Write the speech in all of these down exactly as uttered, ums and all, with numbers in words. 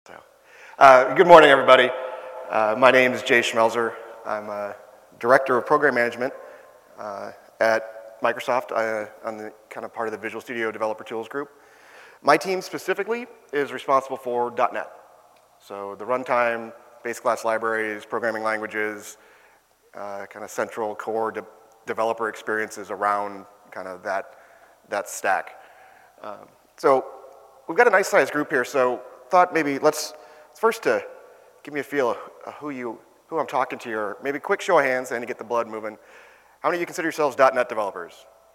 So, uh, good morning, everybody. Uh, my name is Jay Schmelzer. I'm a Director of Program Management uh, at Microsoft. I, I'm the kind of part of the Visual Studio Developer Tools group. My team specifically is responsible for dot net. So the runtime, basic class libraries, programming languages, uh, kind of central core de developer experiences around kind of that, that stack. Um, so we've got a nice sized group here, so thought maybe let's first to give me a feel of who you who I'm talking to, or maybe a quick show of hands and to get the blood moving. How many of you consider yourselves dot net developers?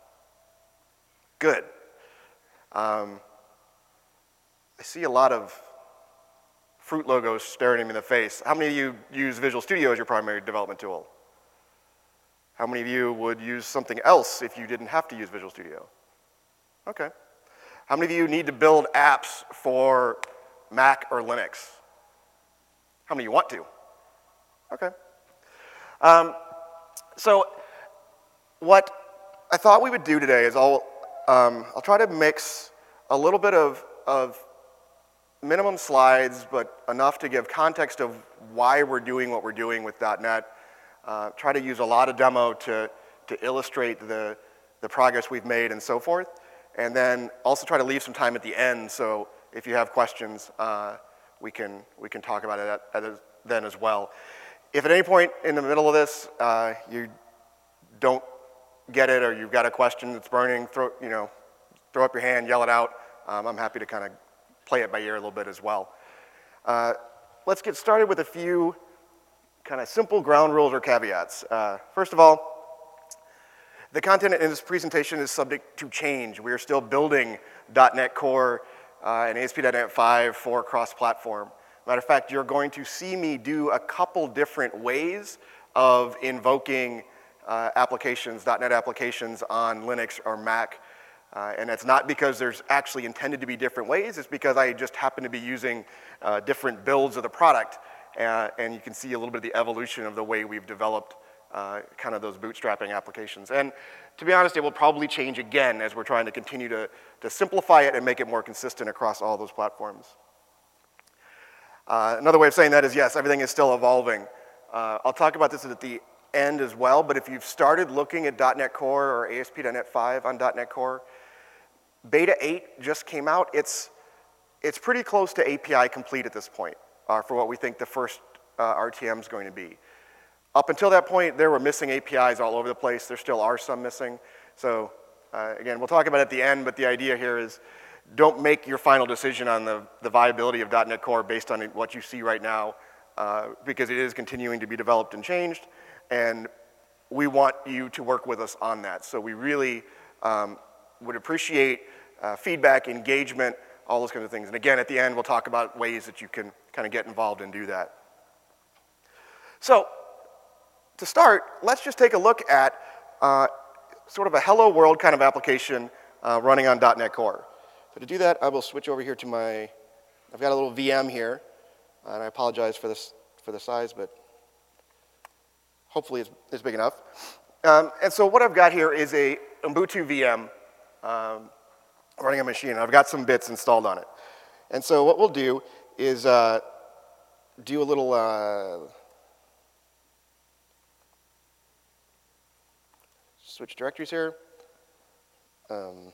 Good. Um, I see a lot of fruit logos staring at me in the face. How many of you use Visual Studio as your primary development tool? How many of you would use something else if you didn't have to use Visual Studio? Okay. How many of you need to build apps for Mac or Linux? How many of you want to? Okay. Um, so what I thought we would do today is I'll, um, I'll try to mix a little bit of, of minimum slides, but enough to give context of why we're doing what we're doing with dot net. Uh, try to use a lot of demo to, to illustrate the, the progress we've made and so forth. And then also try to leave some time at the end, so if you have questions, uh, we can we can talk about it at, at then as well. If at any point in the middle of this uh, you don't get it, or you've got a question that's burning, throw you know throw up your hand, yell it out. Um, I'm happy to kind of play it by ear a little bit as well. Uh, let's get started with a few kind of simple ground rules or caveats. Uh, first of all, the content in this presentation is subject to change. We are still building dot net Core uh, and A S P dot net five for cross-platform. Matter of fact, you're going to see me do a couple different ways of invoking uh, applications, dot net applications on Linux or Mac. Uh, and it's not because there's actually intended to be different ways, it's because I just happen to be using uh, different builds of the product. Uh, and you can see a little bit of the evolution of the way we've developed Uh, kind of those bootstrapping applications. And to be honest, it will probably change again as we're trying to continue to, to simplify it and make it more consistent across all those platforms. Uh, another way of saying that is, yes, everything is still evolving. Uh, I'll talk about this at the end as well, but if you've started looking at dot net Core or A S P dot net five on dot net Core, Beta eight just came out. It's, it's pretty close to A P I complete at this point uh, for what we think the first uh, R T M is going to be. Up until that point, there were missing A P Is all over the place. There still are some missing. So uh, again, we'll talk about it at the end, but the idea here is don't make your final decision on the, the viability of dot net Core based on what you see right now, uh, because it is continuing to be developed and changed, and we want you to work with us on that. So we really um, would appreciate uh, feedback, engagement, all those kinds of things. And again, at the end, we'll talk about ways that you can kind of get involved and do that. So, to start, let's just take a look at uh, sort of a hello world kind of application uh, running on dot net Core. So to do that, I will switch over here to my, I've got a little V M here, and I apologize for this for the size, but hopefully it's, it's big enough. Um, and so what I've got here is a Ubuntu V M um, running a machine. I've got some bits installed on it. And so what we'll do is uh, do a little uh, switch directories here. Um,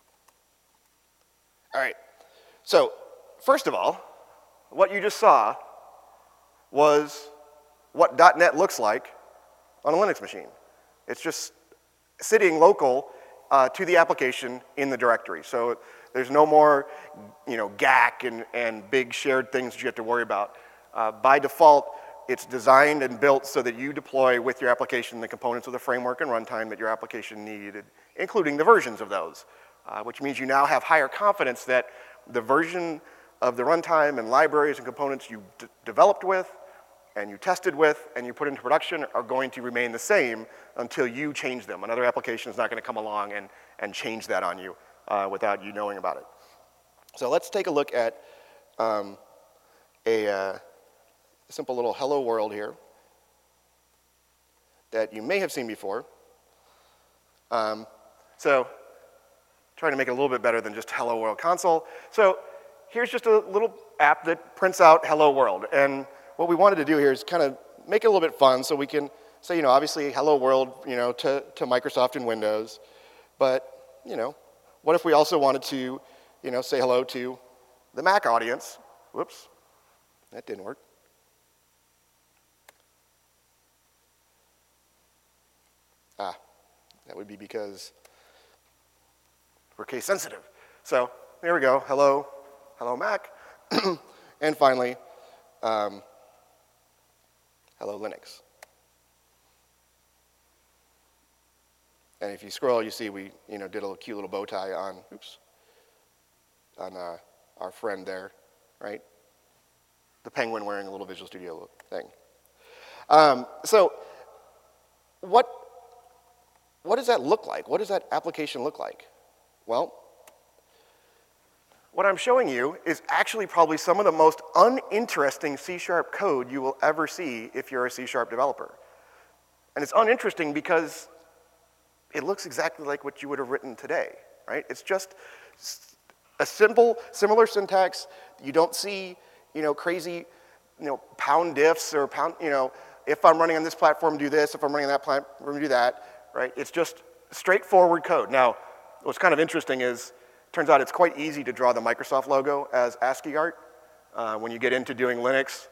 all right, so first of all, what you just saw was what dot net looks like on a Linux machine. It's just sitting local uh, to the application in the directory. So there's no more you know, G A C and, and big shared things that you have to worry about. Uh, by default, it's designed and built so that you deploy with your application the components of the framework and runtime that your application needed, including the versions of those, uh, which means you now have higher confidence that the version of the runtime and libraries and components you d developed with and you tested with and you put into production are going to remain the same until you change them. Another application is not going to come along and, and change that on you uh, without you knowing about it. So let's take a look at um, a uh, A simple little hello world here that you may have seen before. Um, so trying to make it a little bit better than just hello world console. So here's just a little app that prints out hello world. And what we wanted to do here is kind of make it a little bit fun so we can say, you know, obviously hello world, you know, to, to Microsoft and Windows. But, you know, what if we also wanted to, you know, say hello to the Mac audience? Whoops, that didn't work. Ah, that would be because we're case sensitive. So there we go, hello, hello Mac. And finally, um, hello Linux. And if you scroll, you see we, you know, did a little cute little bow tie on, oops, on uh, our friend there, right? The penguin wearing a little Visual Studio thing. Um, so what, what does that look like? What does that application look like? Well, what I'm showing you is actually probably some of the most uninteresting C sharp code you will ever see if you're a C sharp developer. And it's uninteresting because it looks exactly like what you would have written today, right? It's just a simple, similar syntax. You don't see, you know, crazy, you know, pound diffs or pound, you know, if I'm running on this platform, do this. If I'm running on that platform, do that, right? It's just straightforward code. Now, what's kind of interesting is, turns out it's quite easy to draw the Microsoft logo as ASCII art. Uh, when you get into doing Linux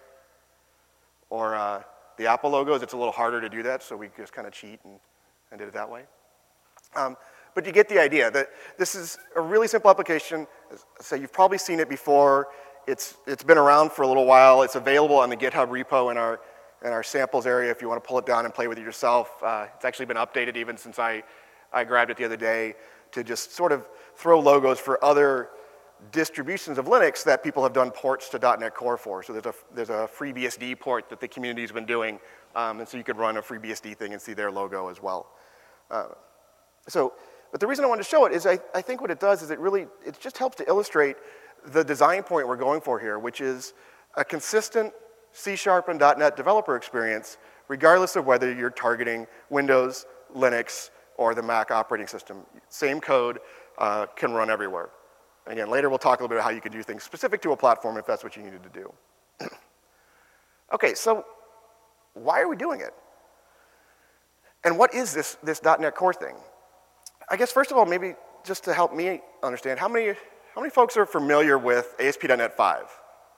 or uh, the Apple logos, it's a little harder to do that, so we just kind of cheat and, and did it that way. Um, but you get the idea that this is a really simple application. So you've probably seen it before. It's, it's been around for a little while. It's available on the GitHub repo in our, in our samples area if you want to pull it down and play with it yourself. Uh, it's actually been updated even since I, I grabbed it the other day to just sort of throw logos for other distributions of Linux that people have done ports to .NET Core for. So there's a, there's a FreeBSD port that the community's been doing, um, and so you could run a FreeBSD thing and see their logo as well. Uh, so, but the reason I wanted to show it is I, I think what it does is it really, it just helps to illustrate the design point we're going for here, which is a consistent C sharp and .NET developer experience, regardless of whether you're targeting Windows, Linux, or the Mac operating system. Same code uh, can run everywhere. And again, later we'll talk a little bit about how you can do things specific to a platform if that's what you needed to do. Okay, so why are we doing it? And what is this, this .NET Core thing? I guess first of all, maybe just to help me understand, how many, how many folks are familiar with A S P dot NET five?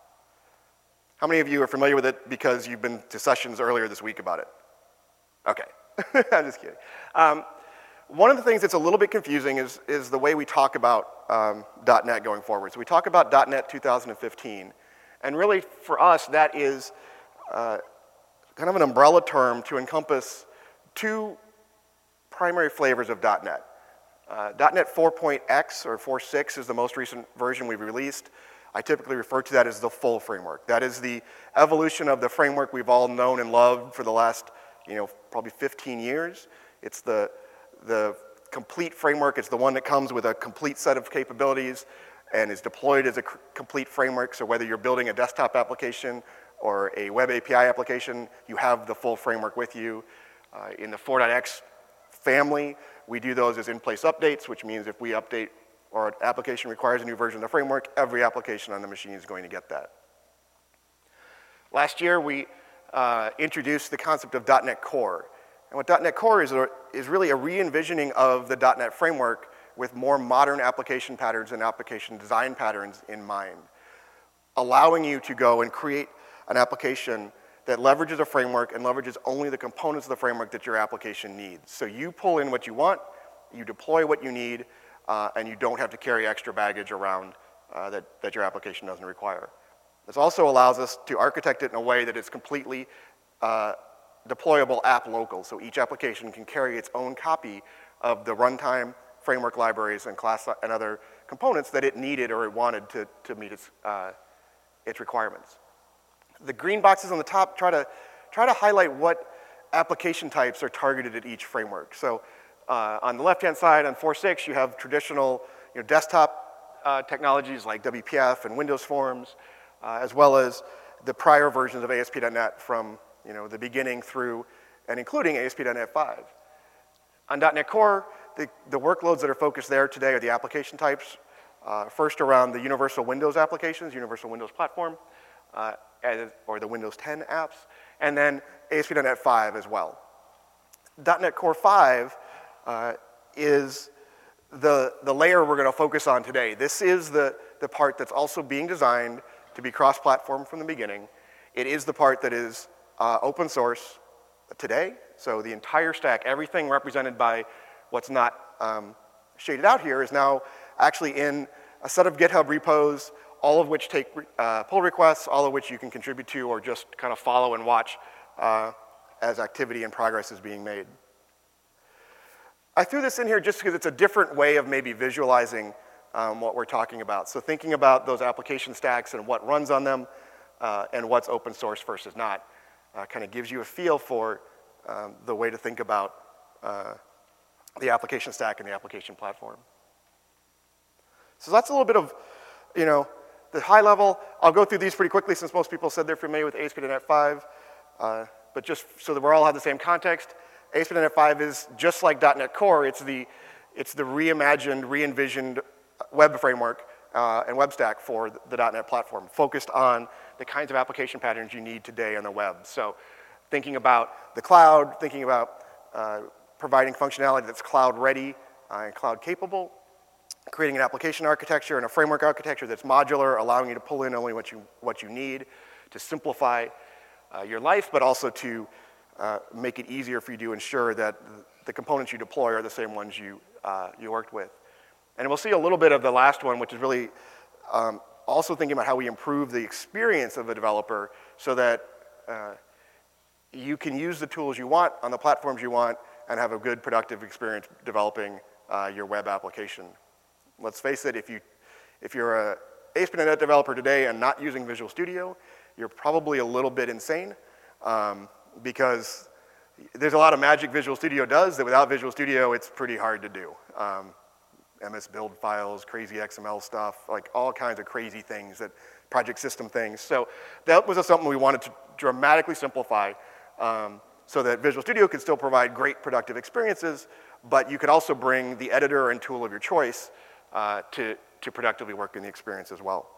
How many of you are familiar with it because you've been to sessions earlier this week about it? Okay, I'm just kidding. Um, one of the things that's a little bit confusing is, is the way we talk about um, .NET going forward. So we talk about .NET two thousand fifteen, and really for us that is uh, kind of an umbrella term to encompass two primary flavors of .NET. Uh, .NET four point X or four point six is the most recent version we've released. I typically refer to that as the full framework. That is the evolution of the framework we've all known and loved for the last, you know, probably fifteen years. It's the, the complete framework. It's the one that comes with a complete set of capabilities and is deployed as a complete framework. So whether you're building a desktop application or a web A P I application, you have the full framework with you. Uh, in the four point X family, we do those as in-place updates, which means if we update or an application requires a new version of the framework, every application on the machine is going to get that. Last year, we uh, introduced the concept of .NET Core. And what .NET Core is, a, is really a re-envisioning of the .NET framework with more modern application patterns and application design patterns in mind, allowing you to go and create an application that leverages a framework and leverages only the components of the framework that your application needs. So you pull in what you want, you deploy what you need, uh, and you don't have to carry extra baggage around uh, that, that your application doesn't require. This also allows us to architect it in a way that it's completely uh, deployable app local, so each application can carry its own copy of the runtime, framework libraries, and class and other components that it needed or it wanted to, to meet its, uh, its requirements. The green boxes on the top try to, try to highlight what application types are targeted at each framework. So uh, on the left-hand side, on four point six, you have traditional you know, desktop uh, technologies like W P F and Windows Forms, uh, as well as the prior versions of A S P dot NET from you know, the beginning through and including A S P dot NET five. On .NET Core, the, the workloads that are focused there today are the application types, Uh, first around the Universal Windows applications, Universal Windows Platform, uh, as, or the Windows ten apps, and then A S P dot net five as well. dot net Core five uh, is the, the layer we're going to focus on today. This is the, the part that's also being designed to be cross-platform from the beginning. It is the part that is uh, open source today, so the entire stack, everything represented by what's not um, shaded out here is now actually in a set of GitHub repos, all of which take uh, pull requests, all of which you can contribute to or just kind of follow and watch uh, as activity and progress is being made. I threw this in here just because it's a different way of maybe visualizing um, what we're talking about. So thinking about those application stacks and what runs on them uh, and what's open source versus not uh, kind of gives you a feel for um, the way to think about uh, the application stack and the application platform. So that's a little bit of, you know, the high level. I'll go through these pretty quickly since most people said they're familiar with A S P dot net five. Uh, but just so that we all have the same context, A S P dot net five is just like dot net Core. It's the, it's the reimagined, re-envisioned web framework uh, and web stack for the dot net platform, focused on the kinds of application patterns you need today on the web. So thinking about the cloud, thinking about uh, providing functionality that's cloud ready uh, and cloud capable, creating an application architecture and a framework architecture that's modular, allowing you to pull in only what you, what you need to simplify uh, your life, but also to uh, make it easier for you to ensure that the components you deploy are the same ones you, uh, you worked with. And we'll see a little bit of the last one, which is really um, also thinking about how we improve the experience of a developer so that uh, you can use the tools you want on the platforms you want and have a good, productive experience developing uh, your web application. Let's face it, if, you, if you're a A S P dot net developer today and not using Visual Studio, you're probably a little bit insane um, because there's a lot of magic Visual Studio does that without Visual Studio, it's pretty hard to do. Um, M S build files, crazy X M L stuff, like all kinds of crazy things, that project system things. So that was something we wanted to dramatically simplify um, so that Visual Studio could still provide great productive experiences, but you could also bring the editor and tool of your choice uh, to, to productively work in the experience as well.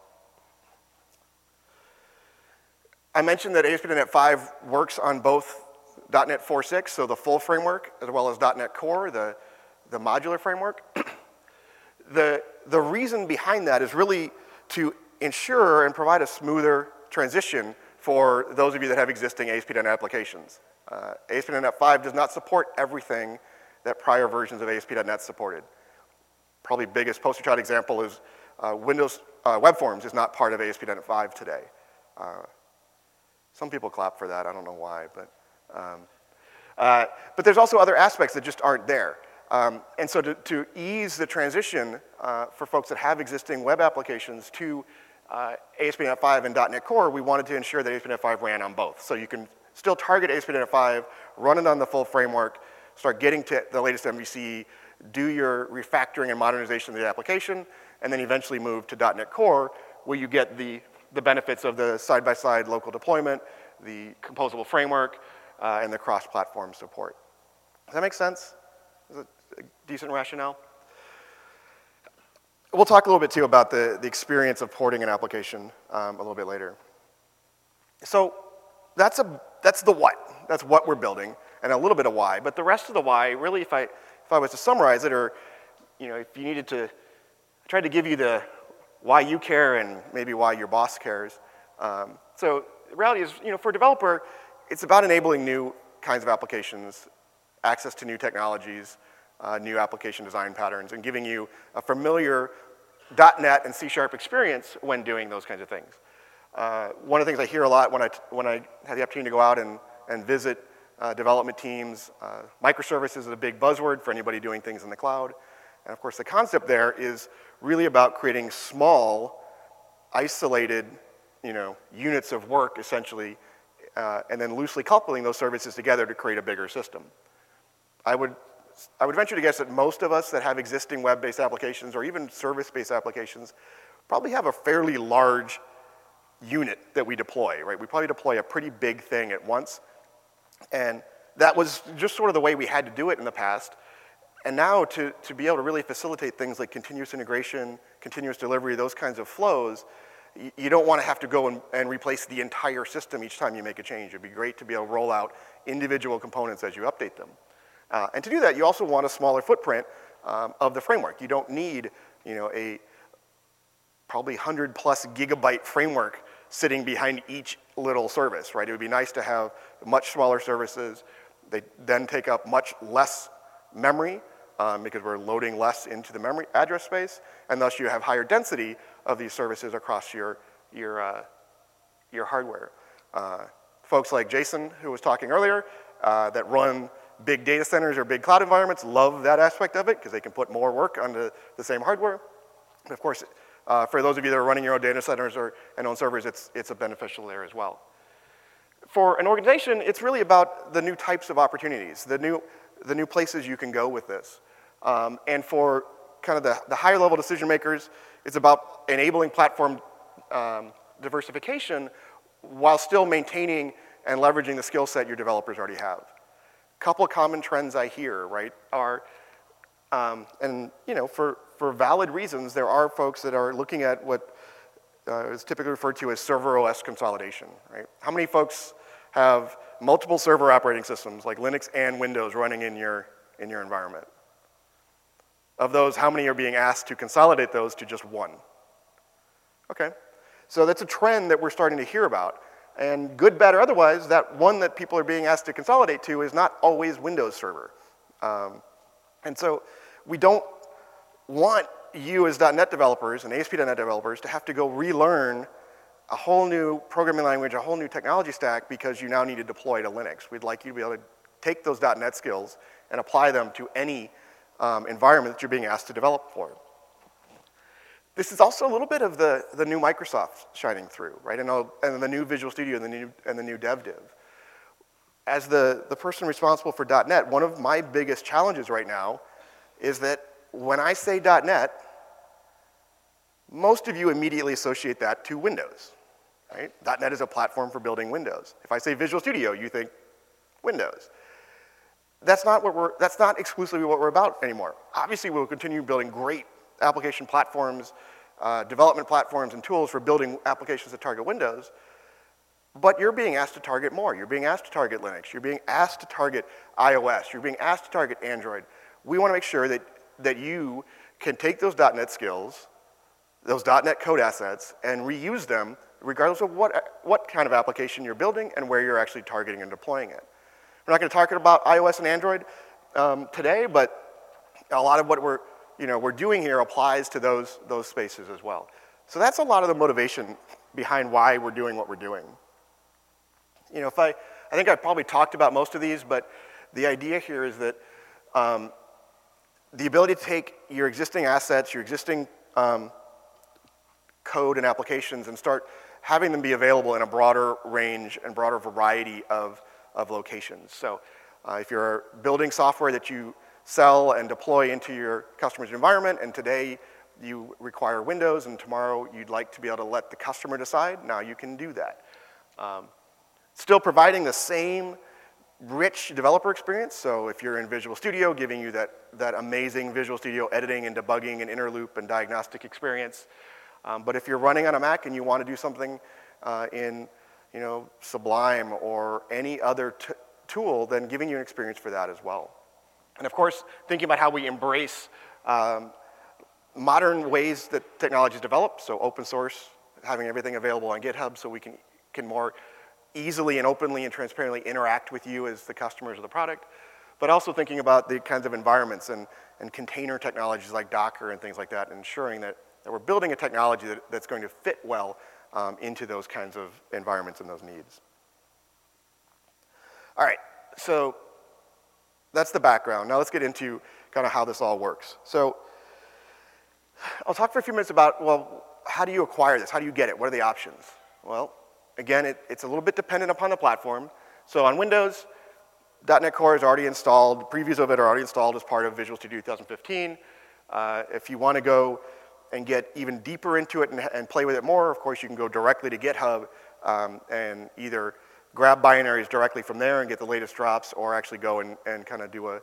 I mentioned that A S P dot net five works on both dot net four point six, so the full framework, as well as dot net Core, the, the modular framework. The, the reason behind that is really to ensure and provide a smoother transition for those of you that have existing A S P dot net applications. Uh, A S P dot net five does not support everything that prior versions of A S P dot net supported. Probably biggest poster child example is uh, Windows uh, Web Forms is not part of A S P dot net five today. Uh, some people clap for that, I don't know why, but, um, uh, but there's also other aspects that just aren't there. Um, and so to, to ease the transition uh, for folks that have existing web applications to uh, A S P dot net five and dot net Core, we wanted to ensure that A S P dot net five ran on both. So you can still target A S P dot net five, run it on the full framework, start getting to the latest M V C, do your refactoring and modernization of the application, and then eventually move to dot net Core, where you get the, the benefits of the side-by-side local deployment, the composable framework, uh, and the cross-platform support. Does that make sense? Is it a decent rationale? We'll talk a little bit too about the, the experience of porting an application um, a little bit later. So that's, a, that's the what. That's what we're building, and a little bit of why. But the rest of the why, really, if I, if I was to summarize it, or you know, if you needed to, I tried to give you the why you care and maybe why your boss cares. Um, so the reality is, you know, for a developer, it's about enabling new kinds of applications, access to new technologies, uh, new application design patterns, and giving you a familiar dot net and C sharp experience when doing those kinds of things. Uh, one of the things I hear a lot when I, when I have the opportunity to go out and, and visit uh, development teams, uh, microservices is a big buzzword for anybody doing things in the cloud. And of course, the concept there is really about creating small, isolated, you know, units of work, essentially, uh, and then loosely coupling those services together to create a bigger system. I would, I would venture to guess that most of us that have existing web-based applications or even service-based applications probably have a fairly large unit that we deploy, right? We probably deploy a pretty big thing at once. And that was just sort of the way we had to do it in the past. And now to, to be able to really facilitate things like continuous integration, continuous delivery, those kinds of flows, you, you don't want to have to go and, and replace the entire system each time you make a change. It'd be great to be able to roll out individual components as you update them. Uh, and to do that, you also want a smaller footprint um, of the framework. You don't need, you know, a probably one hundred plus gigabyte framework sitting behind each little service, right? It would be nice to have much smaller services. They then take up much less memory um, because we're loading less into the memory address space, and thus you have higher density of these services across your, your, uh, your hardware. Uh, folks like Jason, who was talking earlier, uh, that run big data centers or big cloud environments love that aspect of it because they can put more work onto the same hardware. And of course, uh, for those of you that are running your own data centers or, and own servers, it's, it's a beneficial there as well. For an organization, it's really about the new types of opportunities, the new, the new places you can go with this. Um, and for kind of the, the higher level decision makers, it's about enabling platform um, diversification while still maintaining and leveraging the skill set your developers already have. A couple of common trends I hear, right, are, um, and you know, for, for valid reasons, there are folks that are looking at what uh, is typically referred to as server O S consolidation, right? How many folks have multiple server operating systems like Linux and Windows running in your, in your environment? Of those, how many are being asked to consolidate those to just one? Okay, so that's a trend that we're starting to hear about. And good, bad, or otherwise, that one that people are being asked to consolidate to is not always Windows Server. Um, and so we don't want you as .NET developers and A S P dot net developers to have to go relearn a whole new programming language, a whole new technology stack because you now need to deploy to Linux. We'd like you to be able to take those .NET skills and apply them to any um, environment that you're being asked to develop for. This is also a little bit of the, the new Microsoft shining through, right? And, and the new Visual Studio and the new, and the new DevDiv. As the, the person responsible for .NET, one of my biggest challenges right now is that when I say .NET, most of you immediately associate that to Windows, right? .NET is a platform for building Windows. If I say Visual Studio, you think Windows. That's not, what we're, that's not exclusively what we're about anymore. Obviously, we'll continue building great application platforms, uh, development platforms, and tools for building applications that target Windows, but you're being asked to target more. You're being asked to target Linux. You're being asked to target iOS. You're being asked to target Android. We want to make sure that, that you can take those .NET skills, those .NET code assets, and reuse them regardless of what, what kind of application you're building and where you're actually targeting and deploying it. We're not going to talk about iOS and Android um, today, but a lot of what we're you know, we're doing here applies to those, those spaces as well. So that's a lot of the motivation behind why we're doing what we're doing. You know, if I, I think I've probably talked about most of these, but the idea here is that um, the ability to take your existing assets, your existing um, code and applications and start having them be available in a broader range and broader variety of, of locations. So uh, if you're building software that you sell and deploy into your customer's environment, and today you require Windows, and tomorrow you'd like to be able to let the customer decide, now you can do that. Um, still providing the same rich developer experience, so if you're in Visual Studio, giving you that, that amazing Visual Studio editing and debugging and inner loop and diagnostic experience. Um, but if you're running on a Mac and you want to do something uh, in you know, Sublime or any other t tool, then giving you an experience for that as well. And of course, thinking about how we embrace um, modern ways that technology is developed, so open source, having everything available on GitHub so we can, can more easily and openly and transparently interact with you as the customers of the product, but also thinking about the kinds of environments and, and container technologies like Docker and things like that, and ensuring that, that we're building a technology that, that's going to fit well um, into those kinds of environments and those needs. All right, so that's the background. Now let's get into kind of how this all works. So I'll talk for a few minutes about, well, how do you acquire this? How do you get it? What are the options? Well, again, it, it's a little bit dependent upon the platform. So on Windows, .NET Core is already installed. Previews of it are already installed as part of Visual Studio twenty fifteen. Uh, if you want to go and get even deeper into it and, and play with it more, of course, you can go directly to GitHub um, and either grab binaries directly from there and get the latest drops, or actually go and, and kind of do a,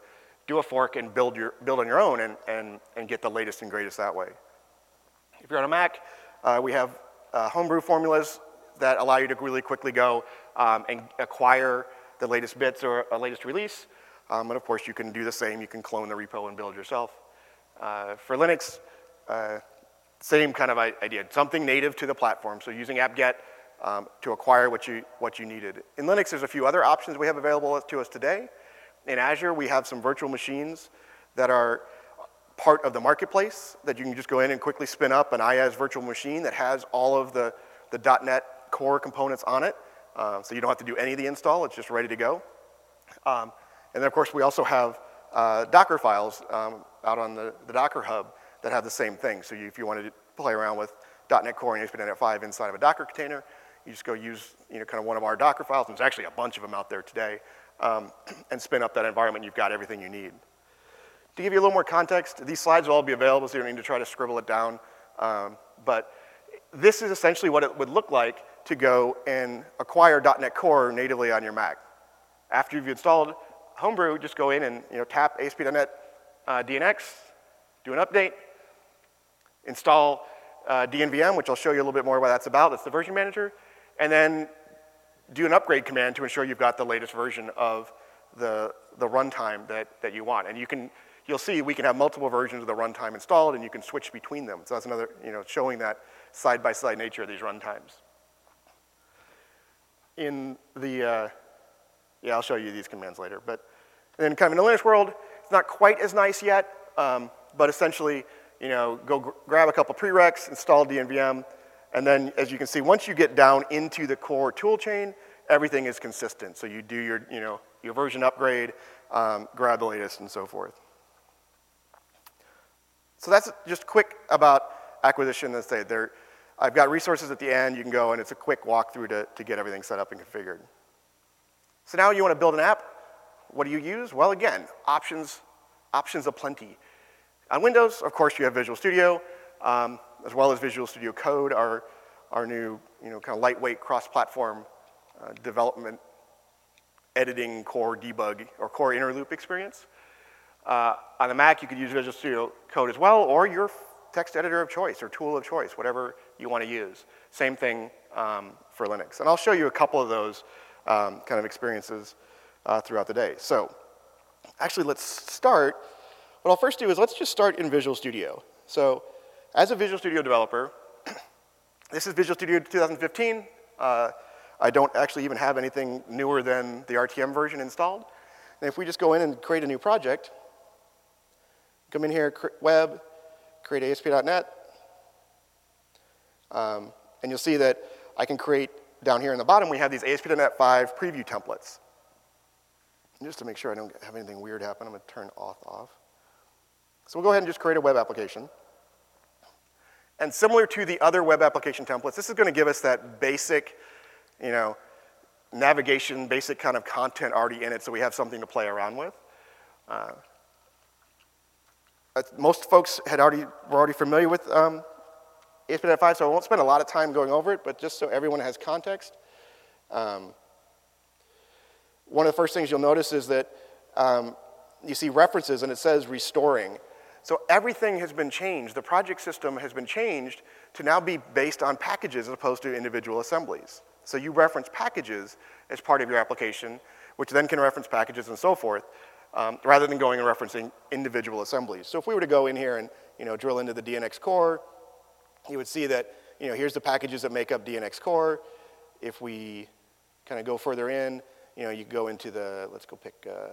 do a fork and build, your, build on your own and, and, and get the latest and greatest that way. If you're on a Mac, uh, we have uh, homebrew formulas that allow you to really quickly go um, and acquire the latest bits or a latest release. Um, and of course, you can do the same. You can clone the repo and build yourself. Uh, for Linux, uh, same kind of idea, something native to the platform. So using apt-get um, to acquire what you, what you needed. In Linux, there's a few other options we have available to us today. In Azure, we have some virtual machines that are part of the marketplace that you can just go in and quickly spin up an IaaS virtual machine that has all of the, the .NET Core components on it. Uh, so you don't have to do any of the install, it's just ready to go. Um, and then of course we also have uh, Docker files um, out on the, the Docker Hub that have the same thing. So you, if you wanted to play around with .NET Core and A S P dot net five inside of a Docker container, you just go use you know, kind of one of our Docker files, and there's actually a bunch of them out there today, um, and spin up that environment, you've got everything you need. To give you a little more context, these slides will all be available, so you don't need to try to scribble it down. Um, but this is essentially what it would look like to go and acquire .NET Core natively on your Mac. After you've installed Homebrew, just go in and you know, tap A S P dot net uh, D N X, do an update, install uh, D N V M, which I'll show you a little bit more what that's about. That's the version manager. And then do an upgrade command to ensure you've got the latest version of the, the runtime that, that you want. And you can, you'll see we can have multiple versions of the runtime installed, and you can switch between them. So that's another, you know, showing that side-by-side nature of these runtimes. In the, uh, yeah, I'll show you these commands later. But then kind of in the Linux world, it's not quite as nice yet, um, but essentially, you know, go gr grab a couple prereqs, install D N V M, and then as you can see, once you get down into the core tool chain, everything is consistent. So you do your, you know, your version upgrade, um, grab the latest, and so forth. So that's just quick about acquisition. Let's say there, I've got resources at the end. You can go, and it's a quick walkthrough to, to get everything set up and configured. So now you want to build an app. What do you use? Well, again, options, options aplenty. On Windows, of course, you have Visual Studio, um, as well as Visual Studio Code, our, our new, you know, kind of lightweight cross-platform uh, development, editing, core debug, or core inner loop experience. Uh, on the Mac, you could use Visual Studio Code as well, or your text editor of choice or tool of choice, whatever you want to use. Same thing um, for Linux. And I'll show you a couple of those um, kind of experiences uh, throughout the day. So actually, let's start. What I'll first do is let's just start in Visual Studio. So as a Visual Studio developer, this is Visual Studio two thousand fifteen. Uh, I don't actually even have anything newer than the R T M version installed. And if we just go in and create a new project, come in here, web, create A S P dot net, um, and you'll see that I can create, down here in the bottom, we have these A S P dot net five preview templates. And just to make sure I don't have anything weird happen, I'm going to turn auth off. So we'll go ahead and just create a web application. And similar to the other web application templates, this is going to give us that basic, you know, navigation, basic kind of content already in it, so we have something to play around with. Uh, most folks had already, were already familiar with um, A S P dot net five, so I won't spend a lot of time going over it, but just so everyone has context. Um, one of the first things you'll notice is that um, you see references and it says restoring. So everything has been changed. The project system has been changed to now be based on packages as opposed to individual assemblies. So you reference packages as part of your application, which then can reference packages and so forth, um, rather than going and referencing individual assemblies. So if we were to go in here and you know, drill into the D N X core, you would see that you know, here's the packages that make up D N X core. If we kind of go further in, you know, you go into the, let's go pick, uh,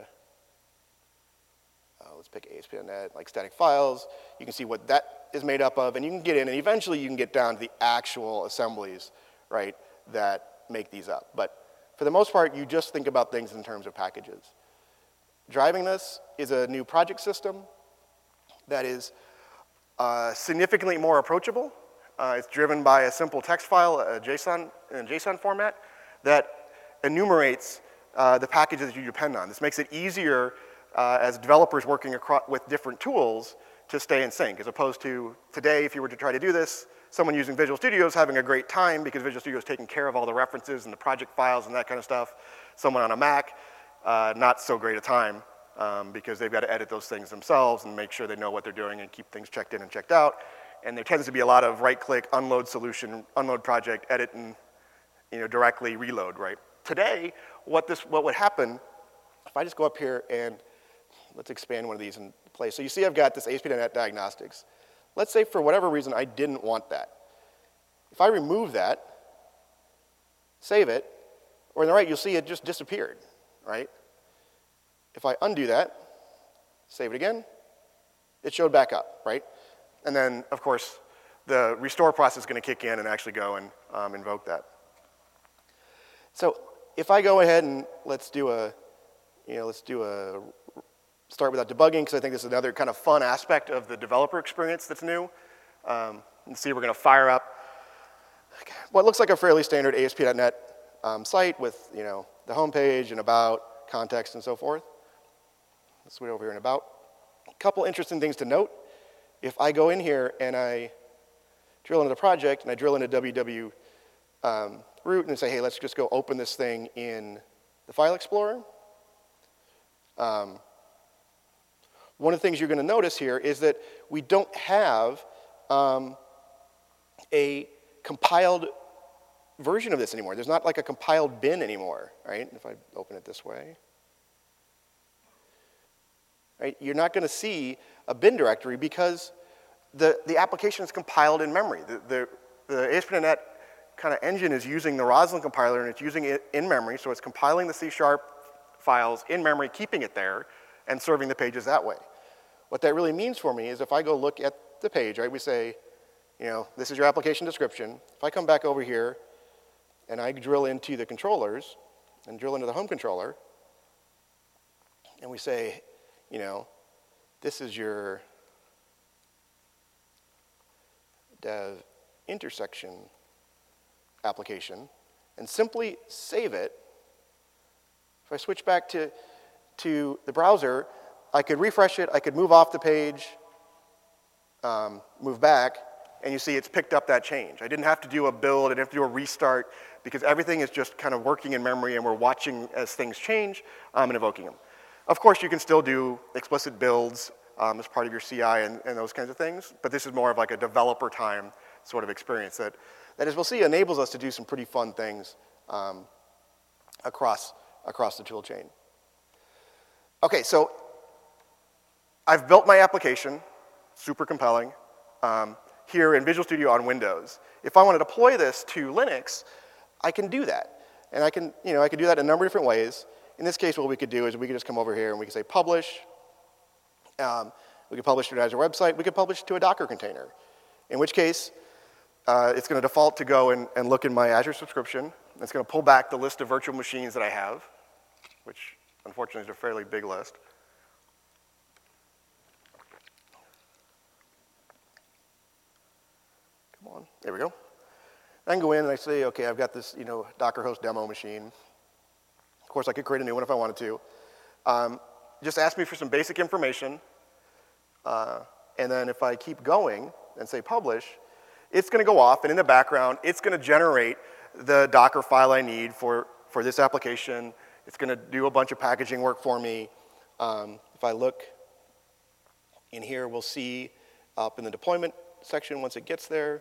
uh, let's pick A S P dot net, like static files. You can see what that is made up of, and you can get in, and eventually you can get down to the actual assemblies, right, that make these up. But for the most part, you just think about things in terms of packages. Driving this is a new project system that is uh, significantly more approachable. Uh, it's driven by a simple text file, a JSON, in a JSON format, that enumerates uh, the packages you depend on. This makes it easier uh, as developers working across, with different tools to stay in sync, as opposed to today, if you were to try to do this, someone using Visual Studio is having a great time because Visual Studio is taking care of all the references and the project files and that kind of stuff. Someone on a Mac, uh, not so great a time um, because they've got to edit those things themselves and make sure they know what they're doing and keep things checked in and checked out. And there tends to be a lot of right-click, unload solution, unload project, edit, and you know, directly reload, right? Today, what, this, what would happen, if I just go up here and let's expand one of these in place. So you see I've got this A S P dot net diagnostics. Let's say for whatever reason I didn't want that. If I remove that, save it, or on the right you'll see it just disappeared, right? If I undo that, save it again, it showed back up, right? And then, of course, the restore process is going to kick in and actually go and um, invoke that. So if I go ahead and let's do a, you know, let's do a, start without debugging, because I think this is another kind of fun aspect of the developer experience that's new. Um, and see, we're going to fire up what looks like a fairly standard A S P dot net um, site with, you know, the home page and about, context, and so forth. Let's switch over here and about. A couple interesting things to note. If I go in here and I drill into the project and I drill into W W um, root and say, hey, let's just go open this thing in the File Explorer. Um, one of the things you're going to notice here is that we don't have um, a compiled version of this anymore. There's not like a compiled bin anymore, right? If I open it this way. Right? You're not going to see a bin directory because the, the application is compiled in memory. The, the, the A S P dot net kind of engine is using the Roslyn compiler, and it's using it in memory, so it's compiling the C sharp files in memory, keeping it there, and serving the pages that way. What that really means for me is if I go look at the page, right, we say, you know, this is your application description. If I come back over here and I drill into the controllers and drill into the home controller, and we say, you know, this is your dev intersection application, and simply save it. If I switch back to, to the browser, I could refresh it, I could move off the page, um, move back, and you see it's picked up that change. I didn't have to do a build, I didn't have to do a restart, because everything is just kind of working in memory, and we're watching as things change um, and evoking them. Of course, you can still do explicit builds um, as part of your C I and, and those kinds of things, but this is more of like a developer time sort of experience that, that as we'll see, enables us to do some pretty fun things um, across, across the tool chain. Okay, so I've built my application, super compelling, um, here in Visual Studio on Windows. If I want to deploy this to Linux, I can do that. And I can, you know, I can do that in a number of different ways. In this case, what we could do is we could just come over here and we can say publish. Um, we could publish to an Azure website. We could publish to a Docker container, in which case uh, it's going to default to go and, and look in my Azure subscription. It's going to pull back the list of virtual machines that I have, which unfortunately is a fairly big list. Come on, there we go. I can go in and I say, okay, I've got this, you know, Docker host demo machine. Of course, I could create a new one if I wanted to. Um, just ask me for some basic information, uh, and then if I keep going and say publish, it's going to go off, and in the background, it's going to generate the Docker file I need for, for this application. It's going to do a bunch of packaging work for me. Um, if I look in here, we'll see up in the deployment section once it gets there.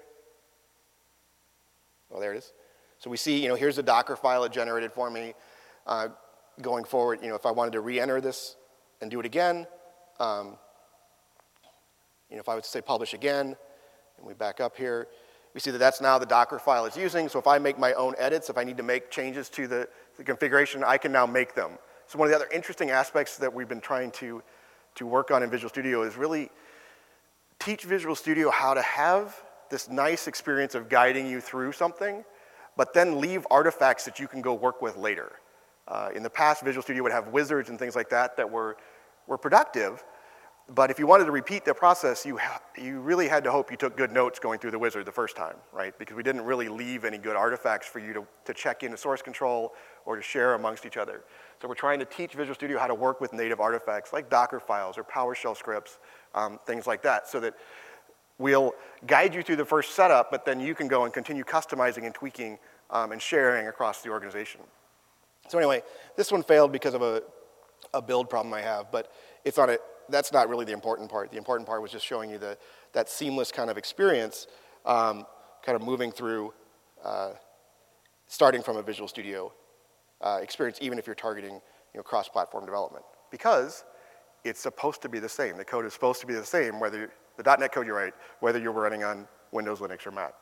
Oh, there it is. So we see, you know, here's the Docker file it generated for me. Uh, going forward, you know, if I wanted to re-enter this and do it again, um, you know, if I would say publish again, and we back up here, we see that that's now the Docker file it's using. So if I make my own edits, if I need to make changes to the, the configuration, I can now make them. So one of the other interesting aspects that we've been trying to, to work on in Visual Studio is really teach Visual Studio how to have this nice experience of guiding you through something, but then leave artifacts that you can go work with later. Uh, in the past, Visual Studio would have wizards and things like that that were, were productive, but if you wanted to repeat the process, you, you really had to hope you took good notes going through the wizard the first time, right? Because we didn't really leave any good artifacts for you to, to check into source control or to share amongst each other. So we're trying to teach Visual Studio how to work with native artifacts like Docker files or PowerShell scripts, um, things like that, so that we'll guide you through the first setup, but then you can go and continue customizing and tweaking um, and sharing across the organization. So anyway, this one failed because of a, a build problem I have, but it's not a, that's not really the important part. The important part was just showing you the, that seamless kind of experience, um, kind of moving through, uh, starting from a Visual Studio uh, experience, even if you're targeting, you know, cross-platform development. Because it's supposed to be the same. The code is supposed to be the same, whether the dot net code you write, whether you're running on Windows, Linux, or Mac.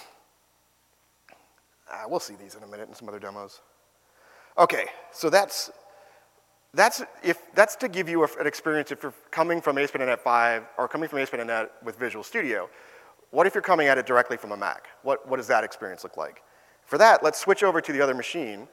Uh, we'll see these in a minute in some other demos. Okay, so that's that's if that's to give you a, an experience if you're coming from A S P dot net five or coming from A S P dot net with Visual Studio. What if you're coming at it directly from a Mac? What what does that experience look like? For that, let's switch over to the other machine.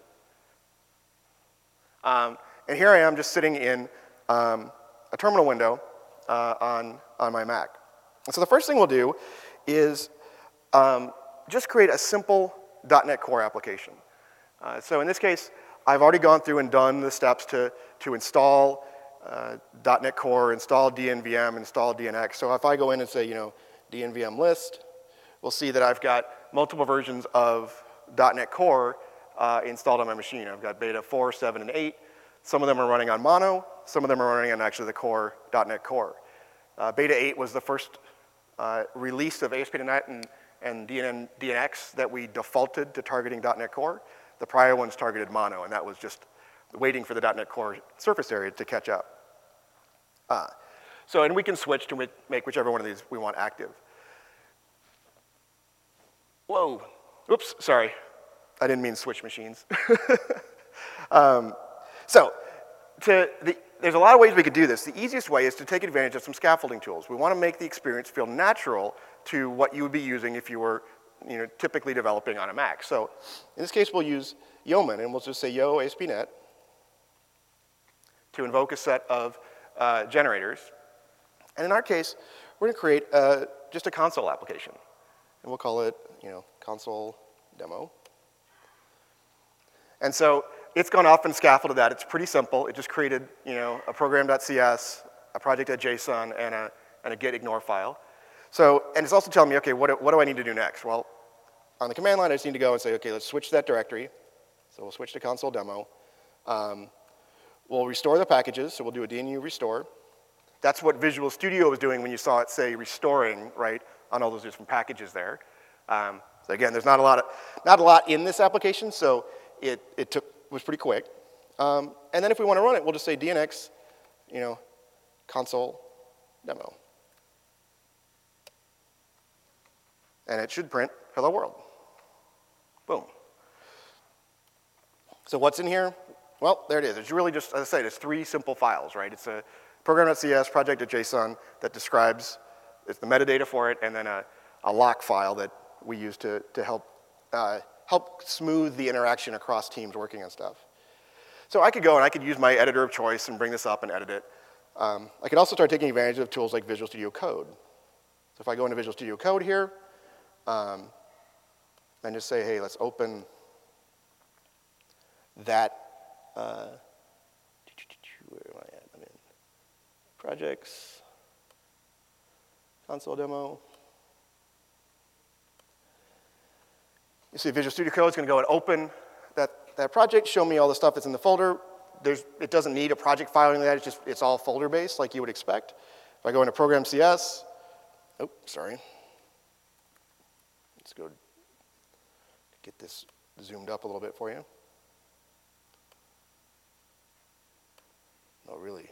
Um, and here I am just sitting in um, a terminal window uh, on, on my Mac. And so the first thing we'll do is um, just create a simple dot net Core application. Uh, so in this case, I've already gone through and done the steps to, to install uh, dot net Core, install D N V M, install D N X. So if I go in and say, you know, D N V M list, we'll see that I've got multiple versions of dot net Core uh, installed on my machine. I've got beta four, seven, and eight. Some of them are running on Mono. Some of them are running on actually the core dot net Core. Uh, beta eight was the first uh, release of A S P dot net and, and D N X that we defaulted to targeting dot net Core. The prior ones targeted Mono, and that was just waiting for the dot net Core surface area to catch up. Uh, so, and we can switch to make whichever one of these we want active. Whoa, oops, sorry. I didn't mean switch machines. um, so, to the, there's a lot of ways we could do this. The easiest way is to take advantage of some scaffolding tools. We want to make the experience feel natural to what you would be using if you were, you know, typically developing on a Mac. So, in this case, we'll use Yeoman, and we'll just say yo A S P dot net to invoke a set of uh, generators. And in our case, we're going to create uh, just a console application, and we'll call it, you know, console demo. And so it's gone off and scaffolded that. It's pretty simple. It just created, you know, a program.cs, a project.json, and a, and a git ignore file. So, and it's also telling me, okay, what, what do I need to do next? Well, on the command line, I just need to go and say, okay, let's switch that directory. So we'll switch to console demo. Um, we'll restore the packages, so we'll do a D N U restore. That's what Visual Studio was doing when you saw it say restoring, right, on all those different packages there. Um, so again, there's not a lot of, not a lot in this application, so it, it took, was pretty quick. Um, and then if we want to run it, we'll just say D N X, you know, console demo. And it should print hello world. Boom. So what's in here? Well, there it is. It's really just, as I said, it's three simple files, right? It's a program.cs, project.json that describes, it's the metadata for it, and then a, a lock file that we use to, to help, uh, help smooth the interaction across teams working on stuff. So I could go and I could use my editor of choice and bring this up and edit it. Um, I could also start taking advantage of tools like Visual Studio Code. So if I go into Visual Studio Code here, um, and just say, hey, let's open that, uh, where am I at? I'm in projects, console demo. You see Visual Studio Code is going to go and open that, that project, show me all the stuff that's in the folder. There's, it doesn't need a project file in that, it's just, it's all folder-based like you would expect. If I go into program.cs, oh, sorry. Let's go get this zoomed up a little bit for you. Oh, really?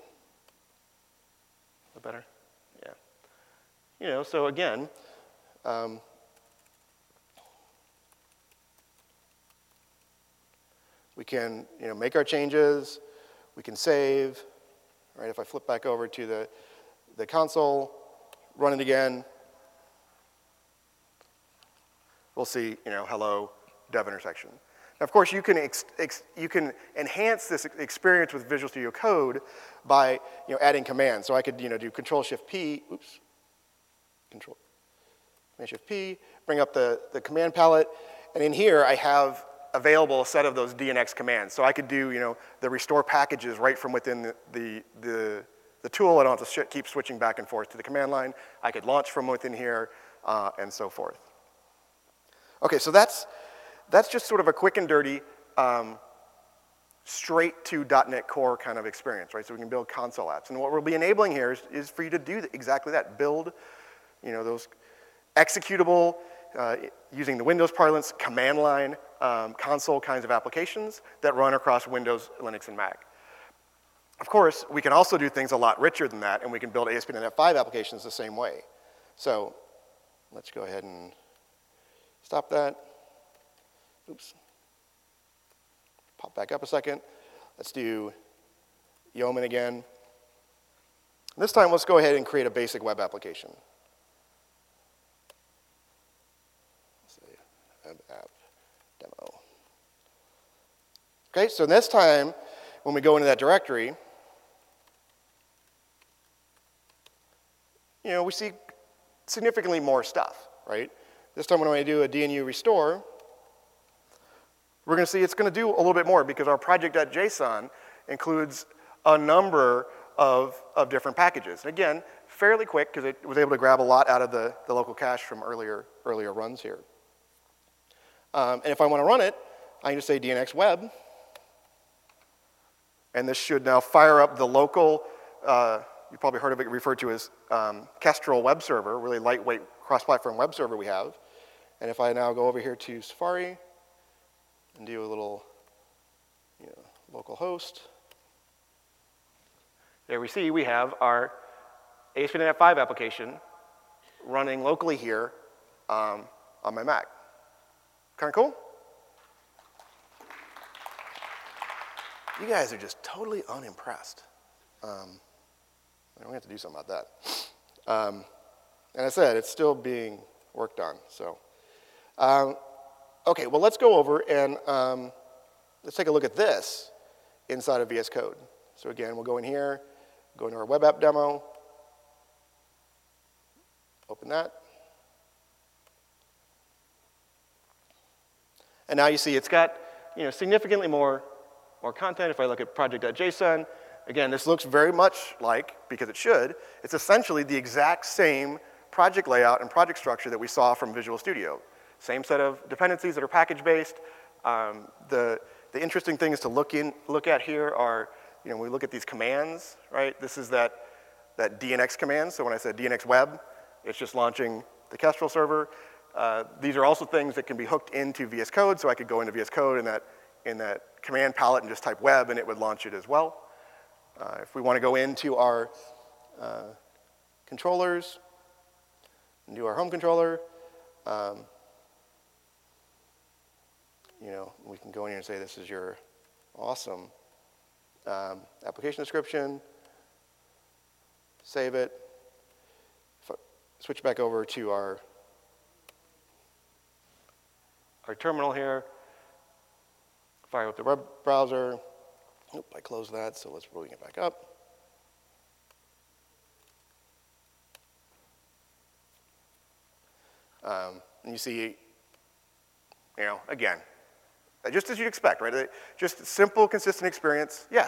A little better? Yeah. You know, so again, um, we can, you know, make our changes, we can save, right? If I flip back over to the, the console, run it again, we'll see, you know, hello, dev intersection. Now, of course, you can, ex, ex, you can enhance this experience with Visual Studio Code by, you know, adding commands. So I could, you know, do Control-Shift-P, oops, Control, Command-Shift-P, bring up the, the command palette, and in here I have available a set of those D N X commands. So I could do, you know, the restore packages right from within the, the, the, the tool. I don't have to keep switching back and forth to the command line. I could launch from within here, uh, and so forth. Okay, so that's, that's just sort of a quick and dirty um, straight to .NET Core kind of experience, right? So we can build console apps. And what we'll be enabling here is, is for you to do exactly that, build, you know, those executable, uh, using the Windows parlance, command line, um, console kinds of applications that run across Windows, Linux, and Mac. Of course, we can also do things a lot richer than that, and we can build A S P dot NET five applications the same way. So let's go ahead and stop that. Oops. Pop back up a second. Let's do Yeoman again. This time, let's go ahead and create a basic web application. Let's say web app demo. Okay, so this time, when we go into that directory, you know, we see significantly more stuff, right? This time when I do a D N U restore, we're going to see it's going to do a little bit more because our project.json includes a number of, of different packages. And again, fairly quick because it was able to grab a lot out of the, the local cache from earlier, earlier runs here. Um, and if I want to run it, I can just say D N X web. And this should now fire up the local, uh, you've probably heard of it referred to as um, Kestrel web server, really lightweight cross-platform web server we have. And if I now go over here to Safari and do a little, you know, local host, there we see we have our A S P dot NET five application running locally here um, on my Mac. Kind of cool? You guys are just totally unimpressed. Um, we have to do something about that. Um, and I said, it's still being worked on. So, um, okay, well, let's go over and um, let's take a look at this inside of V S Code. So again, we'll go in here, go into our web app demo, open that. And now you see it's got, you know, significantly more more content. If I look at project.json, again, this looks very much like, because it should, it's essentially the exact same project layout and project structure that we saw from Visual Studio. Same set of dependencies that are package-based. Um, the, the interesting things to look, in, look at here are, you know, when we look at these commands, right? This is that, that D N X command. So when I said D N X web, it's just launching the Kestrel server. Uh, these are also things that can be hooked into V S Code, so I could go into V S Code and that in that command palette and just type web and it would launch it as well. Uh, if we want to go into our uh, controllers and do our home controller, um, you know, we can go in here and say this is your awesome um, application description, save it, F switch back over to our, our terminal here, fire up the web browser. Oop, I closed that, so let's bring it back up. Um, and you see, you know, again, just as you'd expect, right? Just simple, consistent experience. Yeah.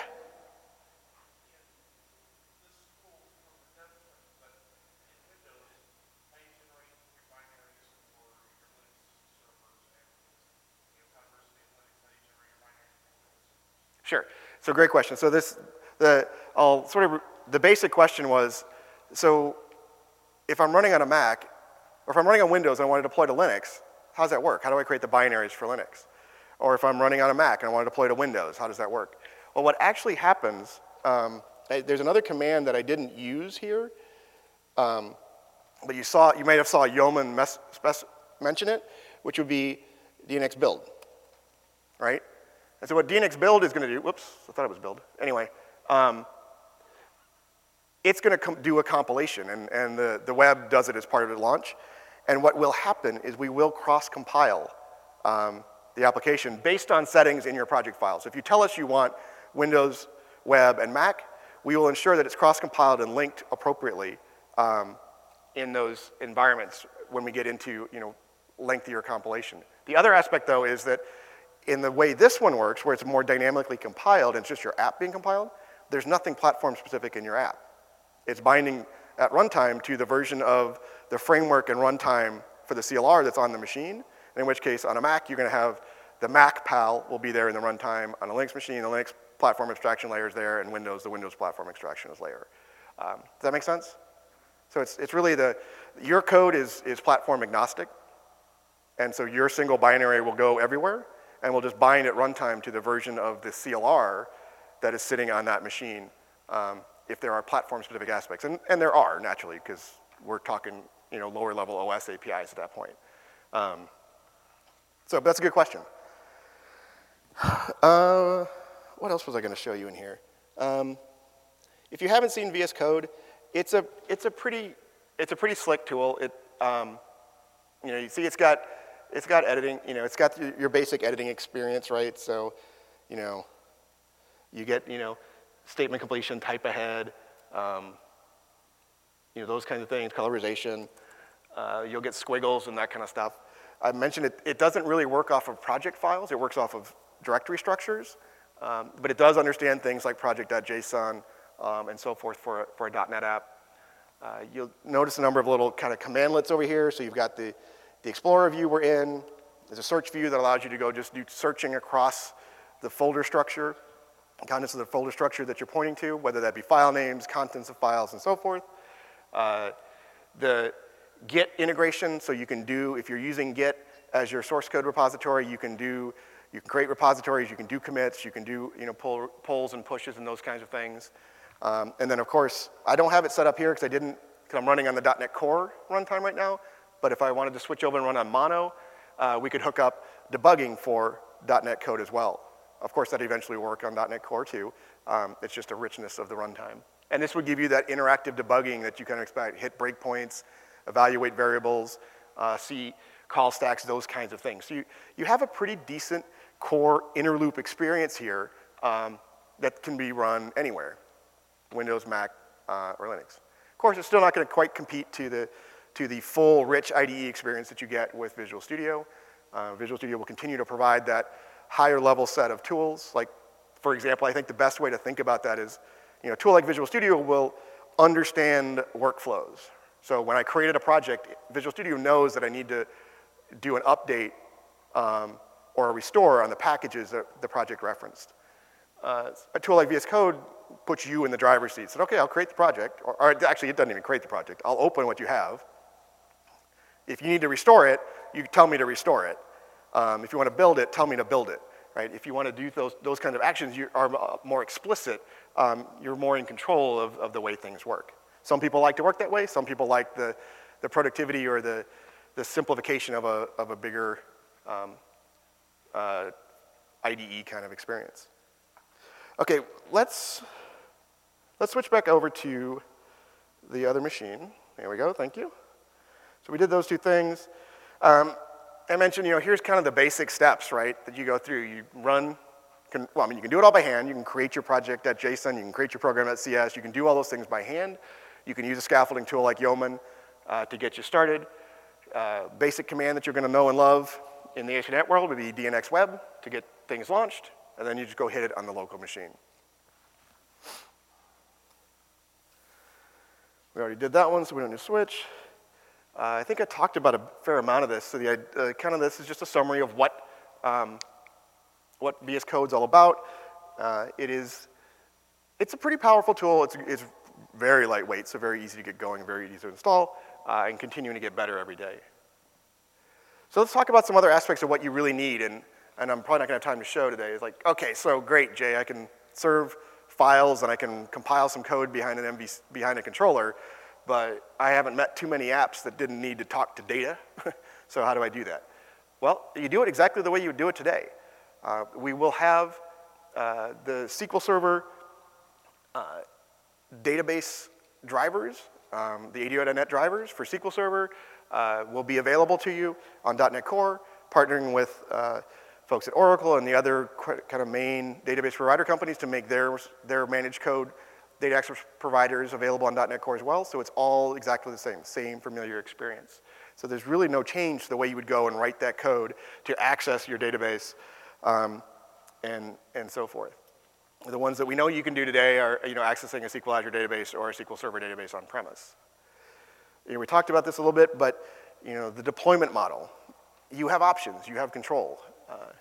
Sure. So great question. So this, the, I'll sort of, the basic question was, so if I'm running on a Mac, or if I'm running on Windows and I want to deploy to Linux, how does that work? How do I create the binaries for Linux? Or if I'm running on a Mac and I want to deploy to Windows, how does that work? Well, what actually happens, um, I, there's another command that I didn't use here, um, but you saw, you may have saw Yeoman mes, spec, mention it, which would be D N X build, right? And so what D N X build is going to do, whoops, I thought it was build. Anyway, um, it's going to do a compilation, and, and the, the web does it as part of the launch. And what will happen is we will cross-compile um, the application based on settings in your project file. So if you tell us you want Windows, web, and Mac, we will ensure that it's cross-compiled and linked appropriately um, in those environments when we get into, you know, lengthier compilation. The other aspect, though, is that in the way this one works, where it's more dynamically compiled, and it's just your app being compiled, there's nothing platform-specific in your app. It's binding at runtime to the version of the framework and runtime for the C L R that's on the machine, in which case on a Mac, you're going to have the Mac PAL will be there in the runtime. On a Linux machine, the Linux platform abstraction layer is there, and Windows, the Windows platform abstraction is layer. Um, does that make sense? So it's, it's really the, your code is, is platform agnostic, and so your single binary will go everywhere, and we'll just bind at runtime to the version of the C L R that is sitting on that machine um, if there are platform-specific aspects. And, and there are, naturally, because we're talking you know, lower-level O S A P Is at that point. Um, so that's a good question. Uh, what else was I going to show you in here? Um, if you haven't seen V S Code, it's a, it's a, pretty, it's a pretty slick tool. It, um, you know, you see it's got, it's got editing, you know, it's got your, your basic editing experience, right? So, you know, you get, you know, statement completion, type ahead, um, you know, those kinds of things, colorization. Uh, you'll get squiggles and that kind of stuff. I mentioned it, it doesn't really work off of project files. It works off of directory structures, um, but it does understand things like project.json um, and so forth for, for a .NET app. Uh, you'll notice a number of little kind of commandlets over here. So you've got the, the Explorer view we're in. There's a search view that allows you to go just do searching across the folder structure, contents of the folder structure that you're pointing to, whether that be file names, contents of files, and so forth. Uh, the Git integration, so you can do, if you're using Git as your source code repository, you can do, you can create repositories, you can do commits, you can do, you know, pull, pulls and pushes and those kinds of things. Um, and then of course, I don't have it set up here because I didn't, because I'm running on the .NET Core runtime right now, but if I wanted to switch over and run on Mono, uh, we could hook up debugging for .NET Code as well. Of course, that eventually work on .NET Core too. Um, it's just a richness of the runtime. And this would give you that interactive debugging that you can expect, hit breakpoints, evaluate variables, uh, see call stacks, those kinds of things. So you, you have a pretty decent core inner loop experience here um, that can be run anywhere, Windows, Mac, uh, or Linux. Of course, it's still not going to quite compete to the, to the full, rich I D E experience that you get with Visual Studio. Uh, Visual Studio will continue to provide that higher level set of tools. Like, for example, I think the best way to think about that is, you know, a tool like Visual Studio will understand workflows. So when I created a project, Visual Studio knows that I need to do an update um, or a restore on the packages that the project referenced. Uh, a tool like V S Code puts you in the driver's seat. Said, okay, I'll create the project, or, or actually it doesn't even create the project. I'll open what you have. If you need to restore it, you tell me to restore it. Um, if you want to build it, tell me to build it. Right? If you want to do those, those kinds of actions, you are more explicit. Um, you're more in control of, of the way things work. Some people like to work that way. Some people like the, the productivity or the, the simplification of a, of a bigger um, uh, I D E kind of experience. Okay, let's, let's switch back over to the other machine. There we go, thank you. So we did those two things. Um, I mentioned, you know, here's kind of the basic steps, right, that you go through. You run, can, well, I mean, you can do it all by hand. You can create your project.json. You can create your program.cs. You can do all those things by hand. You can use a scaffolding tool like Yeoman uh, to get you started. Uh, basic command that you're going to know and love in the H net world would be D N X web to get things launched, and then you just go hit it on the local machine. We already did that one, so we don't need to switch. Uh, I think I talked about a fair amount of this. So the uh, kind of this is just a summary of what um, what V S Code's all about. Uh, it is it's a pretty powerful tool. It's it's very lightweight, so very easy to get going, very easy to install, uh, and continuing to get better every day. So let's talk about some other aspects of what you really need, and, and I'm probably not going to have time to show today. It's like, okay, so great, Jay, I can serve files and I can compile some code behind an M V, behind a controller, but I haven't met too many apps that didn't need to talk to data. So how do I do that? Well, you do it exactly the way you would do it today. Uh, we will have uh, the S Q L Server uh, database drivers, um, the A D O dot net drivers for S Q L Server uh, will be available to you on .NET Core, partnering with uh, folks at Oracle and the other kind of main database provider companies to make their, their managed code data access providers available on .NET Core as well. So it's all exactly the same, same familiar experience. So there's really no change to the way you would go and write that code to access your database um, and, and so forth. The ones that we know you can do today are, you know, accessing a S Q L Azure database or a S Q L Server database on premise. You know, we talked about this a little bit, but you know, the deployment model, you have options, you have control. Uh,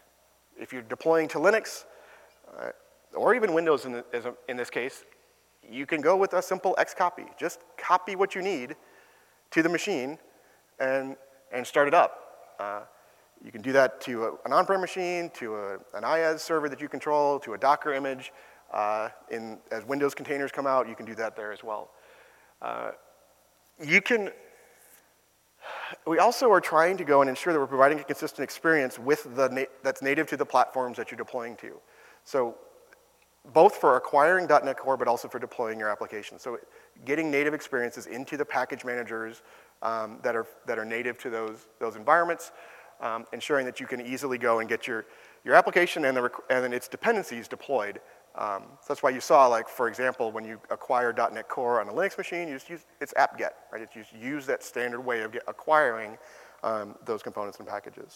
If you're deploying to Linux, uh, or even Windows in, the, as a, in this case, you can go with a simple Xcopy. Just copy what you need to the machine and, and start it up. Uh, you can do that to a, an on-prem machine, to a, an I A S server that you control, to a Docker image. Uh, in, as Windows containers come out, you can do that there as well. Uh, you can, we also are trying to go and ensure that we're providing a consistent experience with the na that's native to the platforms that you're deploying to. So both for acquiring dot net Core, but also for deploying your application. So getting native experiences into the package managers um, that, are, that are native to those, those environments, um, ensuring that you can easily go and get your, your application and, the and then its dependencies deployed. Um, so that's why you saw, like, for example, when you acquire dot net Core on a Linux machine, you just use, it's apt-get, right? You just use that standard way of get, acquiring um, those components and packages.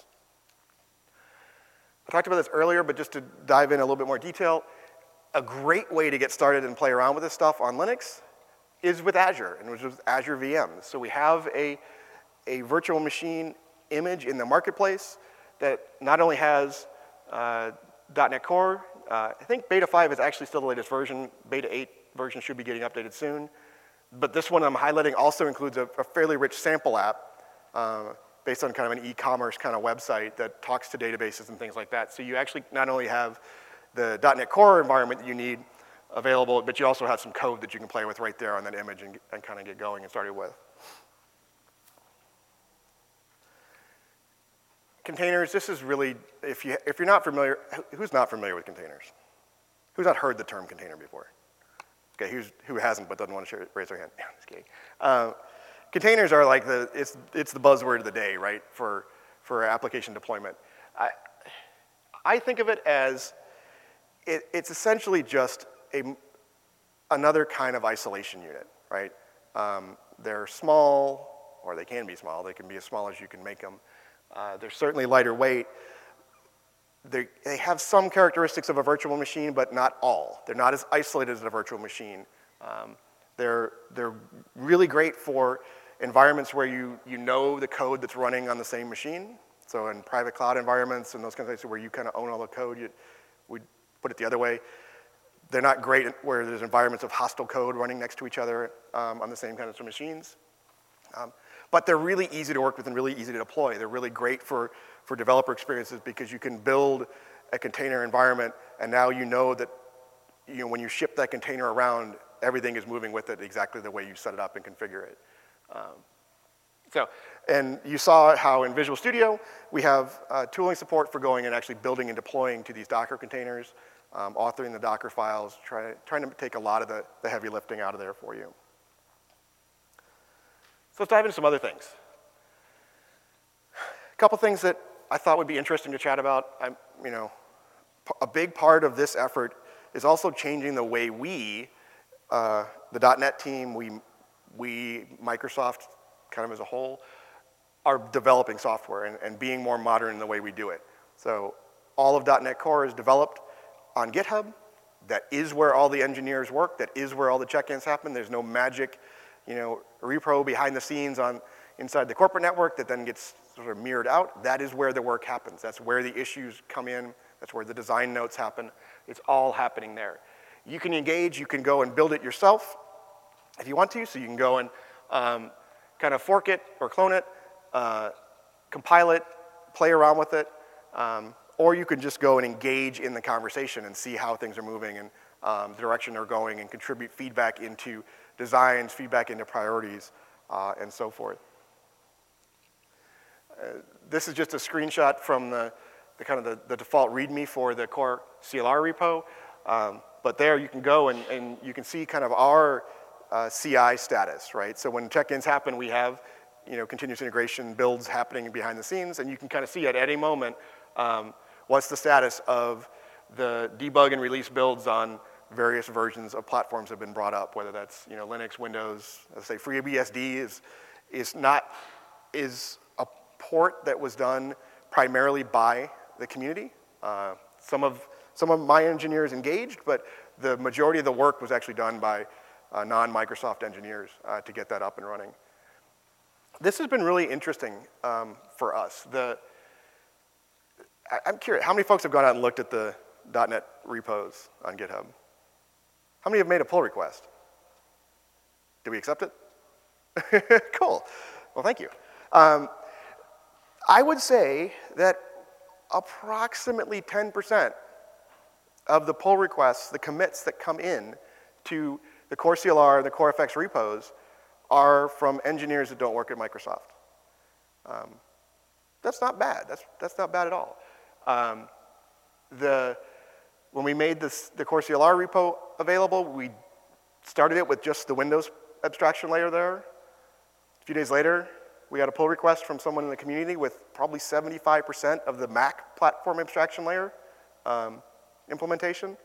I talked about this earlier, but just to dive in a little bit more detail, a great way to get started and play around with this stuff on Linux is with Azure, and which is Azure V Ms. So we have a, a virtual machine image in the marketplace that not only has uh, dot net Core, uh, I think Beta five is actually still the latest version. Beta eight version should be getting updated soon. But this one I'm highlighting also includes a, a fairly rich sample app uh, based on kind of an e-commerce kind of website that talks to databases and things like that. So you actually not only have the dot net Core environment that you need available, but you also have some code that you can play with right there on that image and, and kind of get going and started with. Containers, this is really, if, you, if you're not familiar, who's not familiar with containers? Who's not heard the term container before? Okay, who's, who hasn't but doesn't want to share, raise their hand? Just kidding. Uh, containers are like the, it's, it's the buzzword of the day, right, for, for application deployment. I, I think of it as, it, it's essentially just a, another kind of isolation unit, right? Um, they're small, or they can be small. They can be as small as you can make them. Uh, they're certainly lighter weight. They, they have some characteristics of a virtual machine, but not all. They're not as isolated as a virtual machine. Um, they're, they're really great for environments where you, you know the code that's running on the same machine. So in private cloud environments and those kinds of places where you kind of own all the code, you, we put it the other way. They're not great where there's environments of hostile code running next to each other um, on the same kinds of machines. Um, but they're really easy to work with and really easy to deploy. They're really great for, for developer experiences because you can build a container environment and now you know that you know, when you ship that container around, everything is moving with it exactly the way you set it up and configure it. Um, so, and you saw how in Visual Studio, we have uh, tooling support for going and actually building and deploying to these Docker containers, um, authoring the Docker files, try, trying to take a lot of the, the heavy lifting out of there for you. So let's dive into some other things. A couple things that I thought would be interesting to chat about. I'm, you know, a big part of this effort is also changing the way we, uh, the dot net team, we, we, Microsoft kind of as a whole, are developing software and, and being more modern in the way we do it. So all of dot net Core is developed on GitHub. That is where all the engineers work. That is where all the check-ins happen. There's no magic, you know, repro behind the scenes on inside the corporate network that then gets sort of mirrored out. That is where the work happens. That's where the issues come in. That's where the design notes happen. It's all happening there. You can engage. You can go and build it yourself if you want to. So you can go and um, kind of fork it or clone it, uh, compile it, play around with it, um, or you can just go and engage in the conversation and see how things are moving and um, the direction they're going and contribute feedback into designs, feedback into priorities, uh, and so forth. Uh, this is just a screenshot from the, the kind of the, the default README for the core C L R repo. Um, but there you can go and, and you can see kind of our uh, C I status, right? So when check-ins happen, we have you know, continuous integration builds happening behind the scenes, and you can kind of see at any moment um, what's the status of the debug and release builds on various versions of platforms have been brought up, whether that's you know, Linux, Windows. Let's say FreeBSD is, is, not, is a port that was done primarily by the community. Uh, some, of, some of my engineers engaged, but the majority of the work was actually done by uh, non-Microsoft engineers uh, to get that up and running. This has been really interesting um, for us. The, I, I'm curious, how many folks have gone out and looked at the .NET repos on GitHub? How many have made a pull request? Did we accept it? Cool. Well, thank you. Um, I would say that approximately ten percent of the pull requests, the commits that come in to the Core C L R and the Core F X repos are from engineers that don't work at Microsoft. Um, that's not bad. That's, that's not bad at all. Um, the, when we made this, the Core C L R repo available, we started it with just the Windows abstraction layer there. A few days later, we got a pull request from someone in the community with probably seventy-five percent of the Mac platform abstraction layer um, implementation.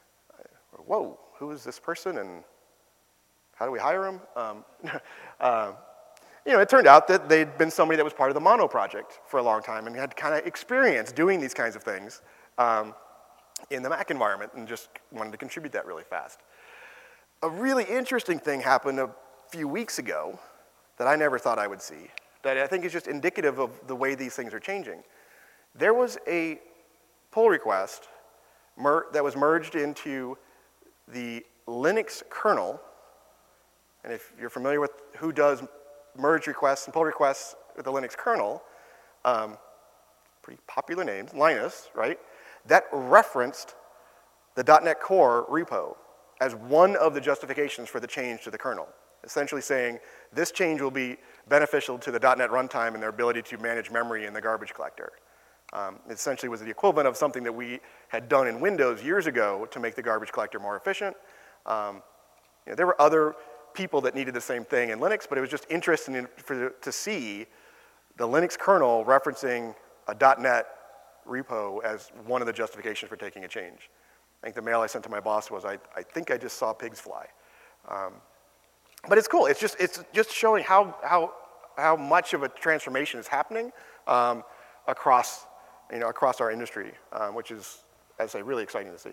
Whoa, who is this person and how do we hire him? Um, uh, you know, it turned out that they'd been somebody that was part of the Mono project for a long time and had kind of experience doing these kinds of things um, in the Mac environment and just wanted to contribute that really fast. A really interesting thing happened a few weeks ago that I never thought I would see, that I think is just indicative of the way these things are changing. There was a pull request mer that was merged into the Linux kernel, and if you're familiar with who does merge requests and pull requests with the Linux kernel, um, pretty popular names, Linus, right? That referenced the .NET Core repo as one of the justifications for the change to the kernel, essentially saying this change will be beneficial to the .NET runtime and their ability to manage memory in the garbage collector. Um, it essentially was the equivalent of something that we had done in Windows years ago to make the garbage collector more efficient. Um, you know, there were other people that needed the same thing in Linux, but it was just interesting in, for, to see the Linux kernel referencing a .NET repo as one of the justifications for taking a change. I think the mail I sent to my boss was, I, I think I just saw pigs fly. Um, but it's cool. It's just, it's just showing how, how, how much of a transformation is happening um, across, you know, across our industry, um, which is, as I say, really exciting to see.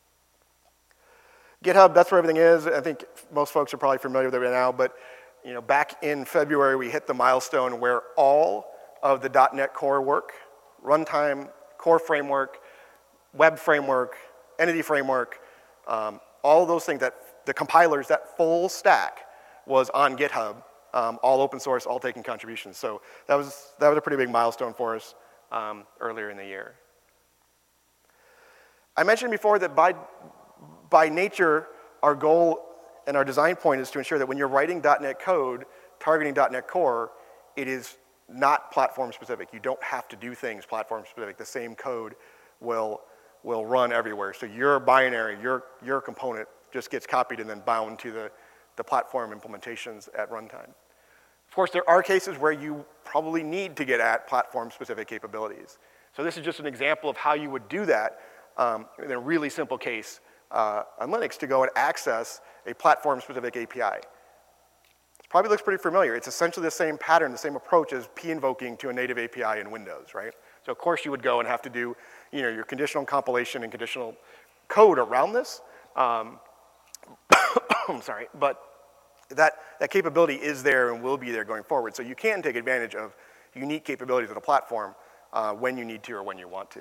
GitHub, that's where everything is. I think most folks are probably familiar with it right now, but you know, back in February, we hit the milestone where all of the .NET Core work, runtime, core framework, web framework, entity framework, um, all of those things, that the compilers, that full stack was on GitHub, um, all open source, all taking contributions. So that was, that was a pretty big milestone for us um, earlier in the year. I mentioned before that by, by nature, our goal and our design point is to ensure that when you're writing .NET code, targeting .NET Core, it is not platform specific. You don't have to do things platform specific. The same code will, will run everywhere. So your binary, your, your component just gets copied and then bound to the, the platform implementations at runtime. Of course, there are cases where you probably need to get at platform specific capabilities. So this is just an example of how you would do that um, in a really simple case uh, on Linux, to go and access a platform specific A P I. It probably looks pretty familiar. It's essentially the same pattern, the same approach as p-invoking to a native A P I in Windows, right? So of course you would go and have to do, you know, your conditional compilation and conditional code around this. Um, I'm sorry, but that, that capability is there and will be there going forward. So you can take advantage of unique capabilities of the platform uh, when you need to or when you want to.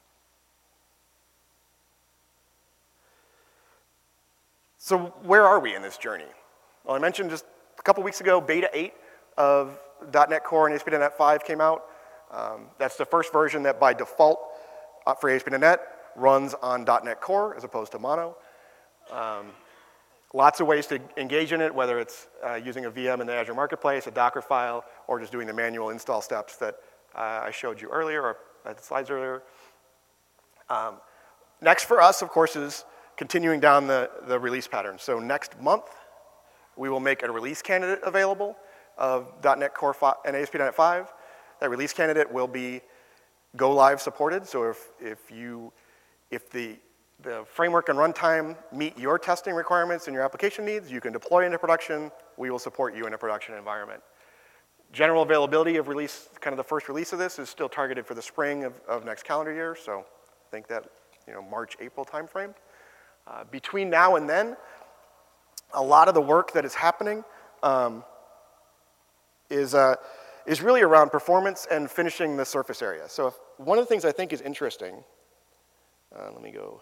So where are we in this journey? Well, I mentioned just a couple weeks ago, beta eight of .NET Core and A S P dot NET five came out. Um, that's the first version that by default uh, for A S P dot NET runs on .NET Core as opposed to Mono. Um, lots of ways to engage in it, whether it's uh, using a V M in the Azure Marketplace, a Docker file, or just doing the manual install steps that uh, I showed you earlier, or at the slides earlier. Um, next for us, of course, is continuing down the, the release pattern. So next month, we will make a release candidate available of .NET Core and A S P dot NET five. That release candidate will be go live supported. So if, if, you, if the, the framework and runtime meet your testing requirements and your application needs, you can deploy into production. We will support you in a production environment. General availability of release, kind of the first release of this, is still targeted for the spring of, of next calendar year. So I think that, you know, March, April timeframe. Uh, between now and then, a lot of the work that is happening um, is, uh, is really around performance and finishing the surface area. So if, one of the things I think is interesting, uh, let me go,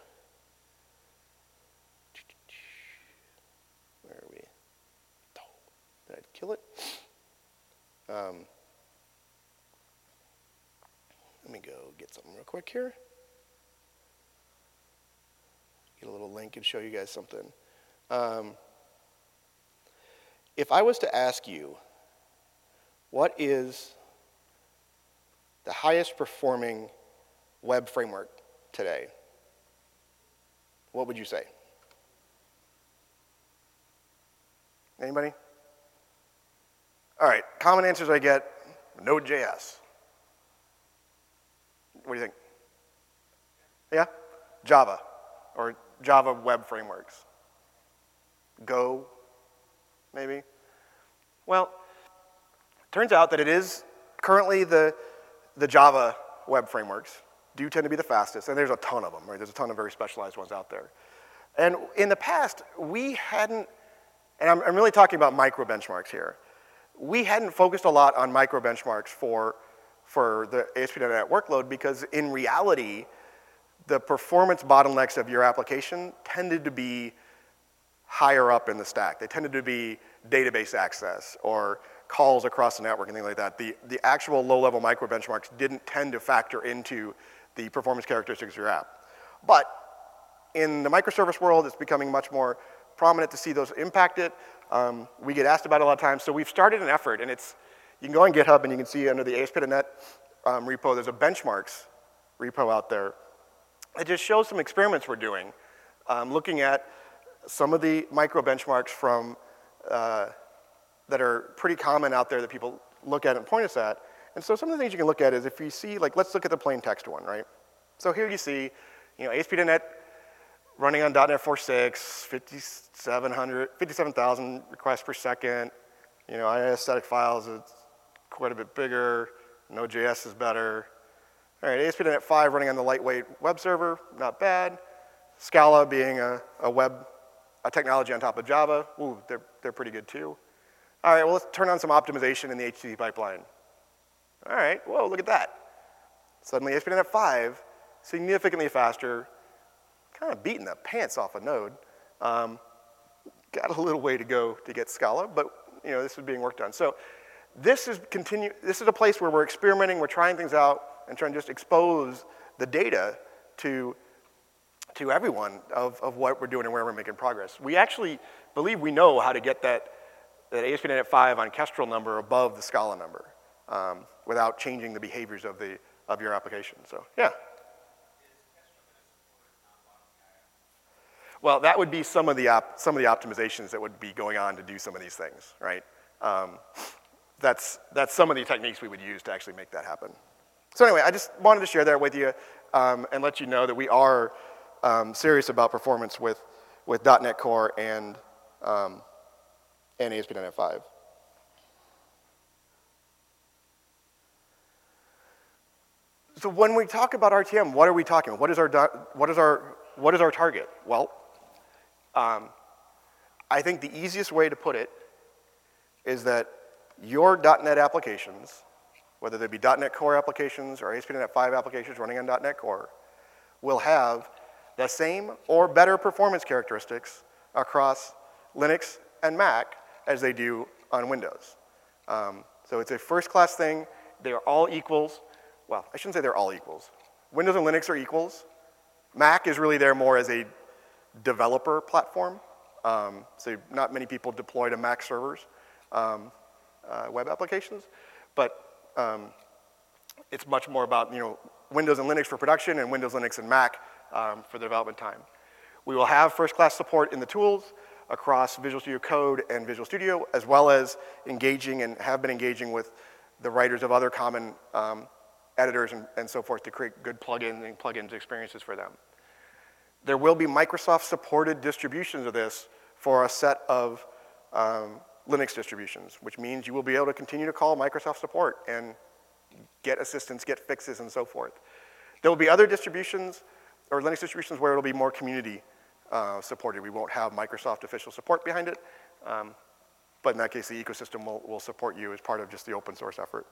where are we? Did I kill it? Um, let me go get something real quick here. Get a little link and show you guys something. Um, if I was to ask you, what is the highest performing web framework today? What would you say? Anybody? All right, common answers I get, Node.js. What do you think? Yeah? Java, or Java web frameworks. Go, maybe? Well, turns out that it is currently the, the Java web frameworks do tend to be the fastest, and there's a ton of them, right? There's a ton of very specialized ones out there. And in the past, we hadn't, and I'm, I'm really talking about micro benchmarks here, we hadn't focused a lot on micro benchmarks for, for the A S P dot net workload because in reality, the performance bottlenecks of your application tended to be higher up in the stack. They tended to be database access or calls across the network and things like that. The, the actual low-level micro benchmarks didn't tend to factor into the performance characteristics of your app. But in the microservice world, it's becoming much more prominent to see those impact it. Um, we get asked about it a lot of times, so we've started an effort, and it's, you can go on GitHub and you can see under the A S P dot net um, repo, there's a benchmarks repo out there. It just shows some experiments we're doing, um, looking at some of the micro benchmarks from, uh, that are pretty common out there that people look at and point us at. And so some of the things you can look at is if you see, like, let's look at the plain text one, right? So here you see, you know, A S P dot net running on dot net four point six, fifty-seven thousand requests per second. You know, I I S static files is quite a bit bigger. Node.js is better. All right, A S P dot net five running on the lightweight web server, not bad. Scala being a, a web, a technology on top of Java, ooh, they're, they're pretty good too. All right, well, let's turn on some optimization in the H T T P pipeline. All right, whoa, look at that. Suddenly A S P dot net five, significantly faster, kind of beating the pants off a Node. Um, got a little way to go to get Scala, but you know, this is being worked on. So this is continue. This is a place where we're experimenting, we're trying things out, and trying to just expose the data to, to everyone of, of what we're doing and where we're making progress. We actually believe we know how to get that, that A S P dot net five on Kestrel number above the Scala number um, without changing the behaviors of, the, of your application. So, yeah. Well, that would be some of the op some of the optimizations that would be going on to do some of these things, right? Um, that's that's some of the techniques we would use to actually make that happen. So anyway, I just wanted to share that with you um, and let you know that we are um, serious about performance with with dot net Core and um, and A S P dot net five. So when we talk about R T M, what are we talking? What is our what is our what is our target? Well. Um, I think the easiest way to put it is that your dot net applications, whether they be dot net Core applications or A S P dot net five applications running on dot net Core, will have the same or better performance characteristics across Linux and Mac as they do on Windows. Um, so it's a first-class thing. They are all equals. Well, I shouldn't say they're all equals. Windows and Linux are equals. Mac is really there more as a developer platform. Um, so not many people deploy to Mac servers, um, uh, web applications, but um, it's much more about, you know, Windows and Linux for production and Windows, Linux, and Mac um, for the development time. We will have first-class support in the tools across Visual Studio Code and Visual Studio, as well as engaging and have been engaging with the writers of other common um, editors and, and so forth to create good plugins and plugins experiences for them. There will be Microsoft-supported distributions of this for a set of um, Linux distributions, which means you will be able to continue to call Microsoft support and get assistance, get fixes, and so forth. There will be other distributions, or Linux distributions, where it'll be more community uh, supported. We won't have Microsoft official support behind it. Um, but in that case, the ecosystem will, will support you as part of just the open source effort.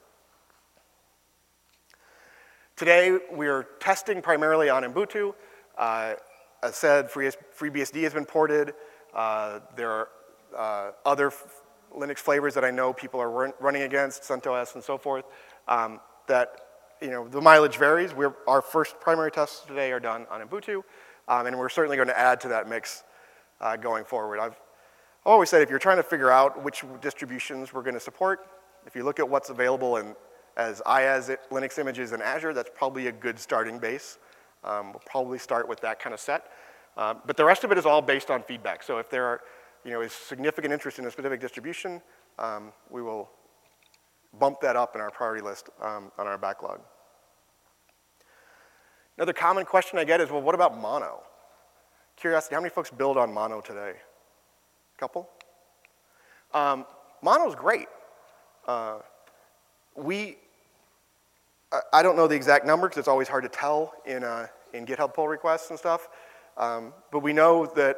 Today, we are testing primarily on Ubuntu. Uh, as said, Free, FreeBSD has been ported. Uh, there are uh, other f Linux flavors that I know people are run running against, CentOS and so forth, um, that, you know, the mileage varies. We're, our first primary tests today are done on Ubuntu, um, and we're certainly going to add to that mix uh, going forward. I've always said if you're trying to figure out which distributions we're going to support, if you look at what's available in, as IaaS Linux images in Azure, that's probably a good starting base. Um, we'll probably start with that kind of set. Um, but the rest of it is all based on feedback. So if there are, you know, is significant interest in a specific distribution, um, we will bump that up in our priority list um, on our backlog. Another common question I get is, well, what about Mono? Curiosity, how many folks build on Mono today? A couple? Um, Mono's great. Uh, we, I don't know the exact number because it's always hard to tell in, uh, in GitHub pull requests and stuff, um, but we know that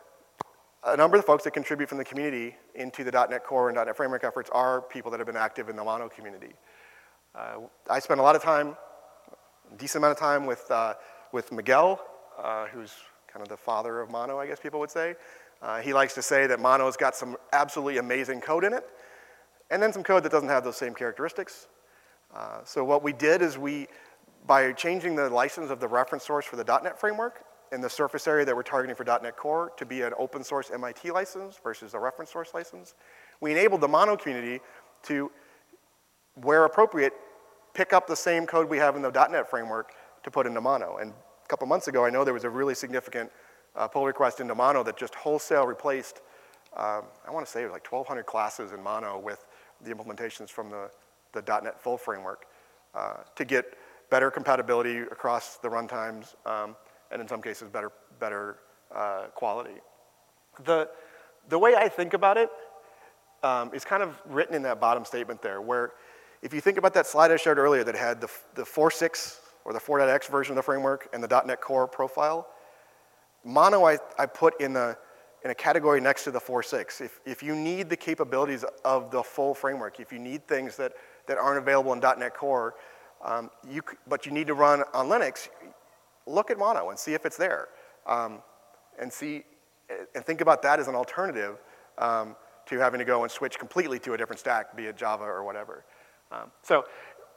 a number of the folks that contribute from the community into the dot net Core and dot net Framework efforts are people that have been active in the Mono community. Uh, I spend a lot of time, a decent amount of time with, uh, with Miguel, uh, who's kind of the father of Mono, I guess people would say. Uh, he likes to say that Mono's got some absolutely amazing code in it, and then some code that doesn't have those same characteristics. Uh, so what we did is we, by changing the license of the reference source for the dot net framework and the surface area that we're targeting for dot net Core to be an open source M I T license versus a reference source license, we enabled the Mono community to, where appropriate, pick up the same code we have in the dot net framework to put into Mono. And a couple months ago, I know there was a really significant uh, pull request into Mono that just wholesale replaced, um, I want to say it was like twelve hundred classes in Mono with the implementations from the, the dot net full framework uh, to get better compatibility across the runtimes, um, and in some cases, better, better uh, quality. The, the way I think about it um, is kind of written in that bottom statement there, where if you think about that slide I showed earlier that had the, the four point six or the four dot x version of the framework and the dot net Core profile, Mono I, I put in, the, in a category next to the four point six. If, if you need the capabilities of the full framework, if you need things that, that aren't available in dot net Core, um, you, but you need to run on Linux, look at Mono and see if it's there. Um, and, see, and think about that as an alternative um, to having to go and switch completely to a different stack, be it Java or whatever. Um, so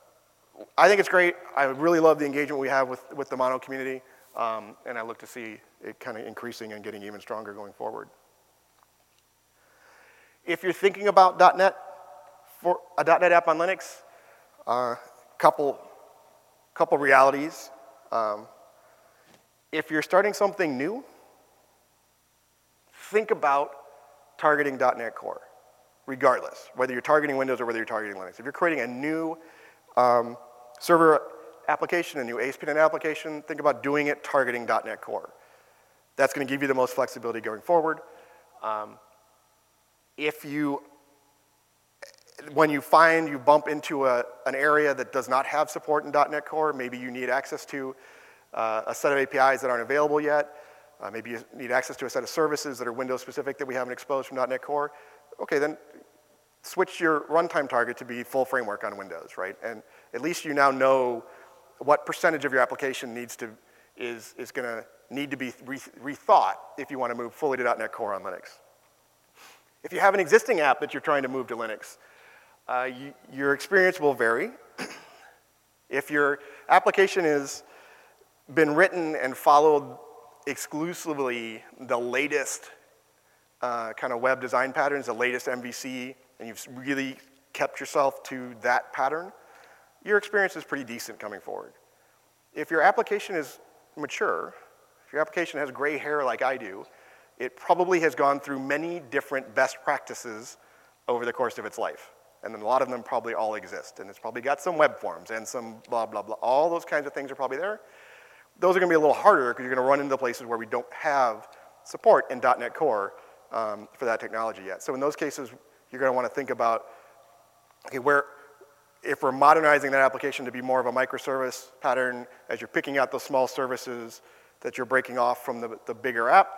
I think it's great. I really love the engagement we have with, with the Mono community, um, and I look to see it kind of increasing and getting even stronger going forward. If you're thinking about .NET, for a .NET app on Linux, uh, couple, couple realities. Um, if you're starting something new, think about targeting .NET Core, regardless, whether you're targeting Windows or whether you're targeting Linux. If you're creating a new um, server application, a new A S P dot NET application, think about doing it targeting .NET Core. That's going to give you the most flexibility going forward. Um, if you, when you find you bump into a, an area that does not have support in .NET Core, maybe you need access to uh, a set of A P Is that aren't available yet, uh, maybe you need access to a set of services that are Windows specific that we haven't exposed from .NET Core, okay, then switch your runtime target to be full framework on Windows, right? And at least you now know what percentage of your application needs to, is, is gonna need to be re rethought if you want to move fully to .NET Core on Linux. If you have an existing app that you're trying to move to Linux, uh, you, your experience will vary. If your application has been written and followed exclusively the latest uh, kind of web design patterns, the latest M V C, and you've really kept yourself to that pattern, your experience is pretty decent coming forward. If your application is mature, if your application has gray hair like I do, it probably has gone through many different best practices over the course of its life. And then a lot of them probably all exist. And it's probably got some web forms and some blah, blah, blah. All those kinds of things are probably there. Those are going to be a little harder because you're going to run into places where we don't have support in .NET Core um, for that technology yet. So in those cases, you're going to want to think about, okay, where, if we're modernizing that application to be more of a microservice pattern, as you're picking out those small services that you're breaking off from the, the bigger app,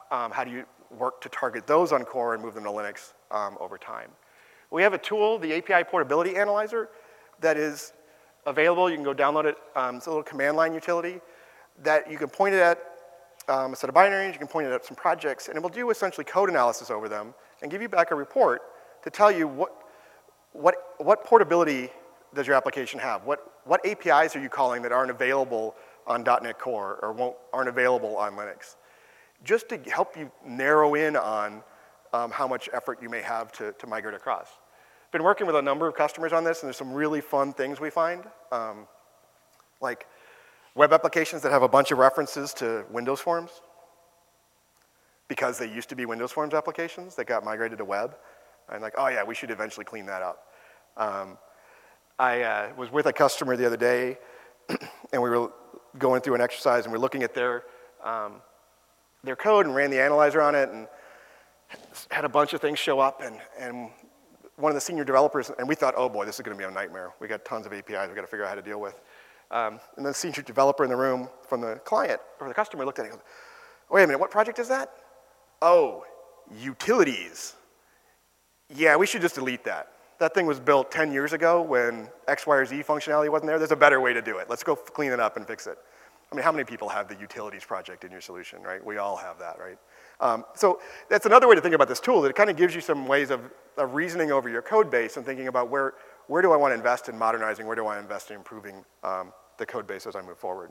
um, how do you work to target those on core and move them to Linux um, over time. We have a tool, the A P I Portability Analyzer, that is available. You can go download it. Um, it's a little command line utility that you can point it at um, a set of binaries, you can point it at some projects, and it will do essentially code analysis over them and give you back a report to tell you what, what, what portability does your application have? What, what A P Is are you calling that aren't available on dot net Core or won't, aren't available on Linux? Just to help you narrow in on um, how much effort you may have to, to migrate across. Been working with a number of customers on this, and there's some really fun things we find, um, like web applications that have a bunch of references to Windows Forms because they used to be Windows Forms applications that got migrated to web. And like, oh yeah, we should eventually clean that up. Um, I uh, was with a customer the other day, and we were going through an exercise, and we we're looking at their, um, their code and ran the analyzer on it, and had a bunch of things show up, and, and one of the senior developers, and we thought, oh boy, this is going to be a nightmare. We got tons of A P Is we got to figure out how to deal with. Um, and the senior developer in the room from the client, or the customer, looked at it and goes, wait a minute, what project is that? Oh, utilities. Yeah, we should just delete that. That thing was built ten years ago when X, Y, or Z functionality wasn't there. There's a better way to do it. Let's go clean it up and fix it. I mean, how many people have the utilities project in your solution, right? We all have that, right? Um, so that's another way to think about this tool, that it kind of gives you some ways of, of reasoning over your code base and thinking about where, where do I want to invest in modernizing, where do I invest in improving um, the code base as I move forward.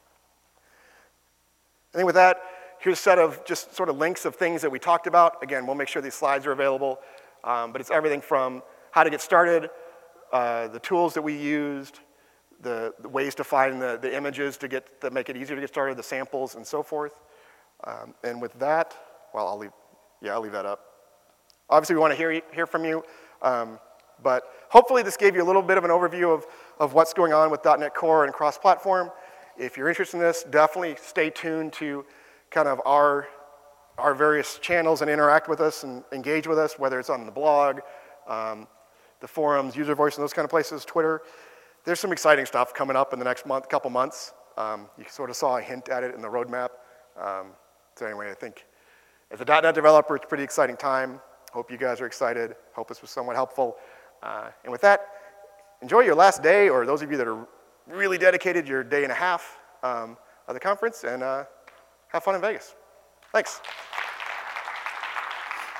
I think with that, here's a set of just sort of links of things that we talked about. Again, we'll make sure these slides are available, um, but it's everything from how to get started, uh, the tools that we used, the, the ways to find the, the images to get to make it easier to get started, the samples, and so forth. Um, and with that, well, I'll leave, yeah, I'll leave that up. Obviously, we want to hear, hear from you, um, but hopefully this gave you a little bit of an overview of, of what's going on with dot net Core and cross-platform. If you're interested in this, definitely stay tuned to kind of our, our various channels and interact with us and engage with us, whether it's on the blog, um, the forums, user voice, and those kind of places, Twitter. There's some exciting stuff coming up in the next month, couple months. Um, you sort of saw a hint at it in the roadmap. Um, so anyway, I think as a dot net developer, it's a pretty exciting time. Hope you guys are excited. Hope this was somewhat helpful. Uh, and with that, enjoy your last day, or those of you that are really dedicated, your day and a half um, of the conference, and uh, have fun in Vegas. Thanks.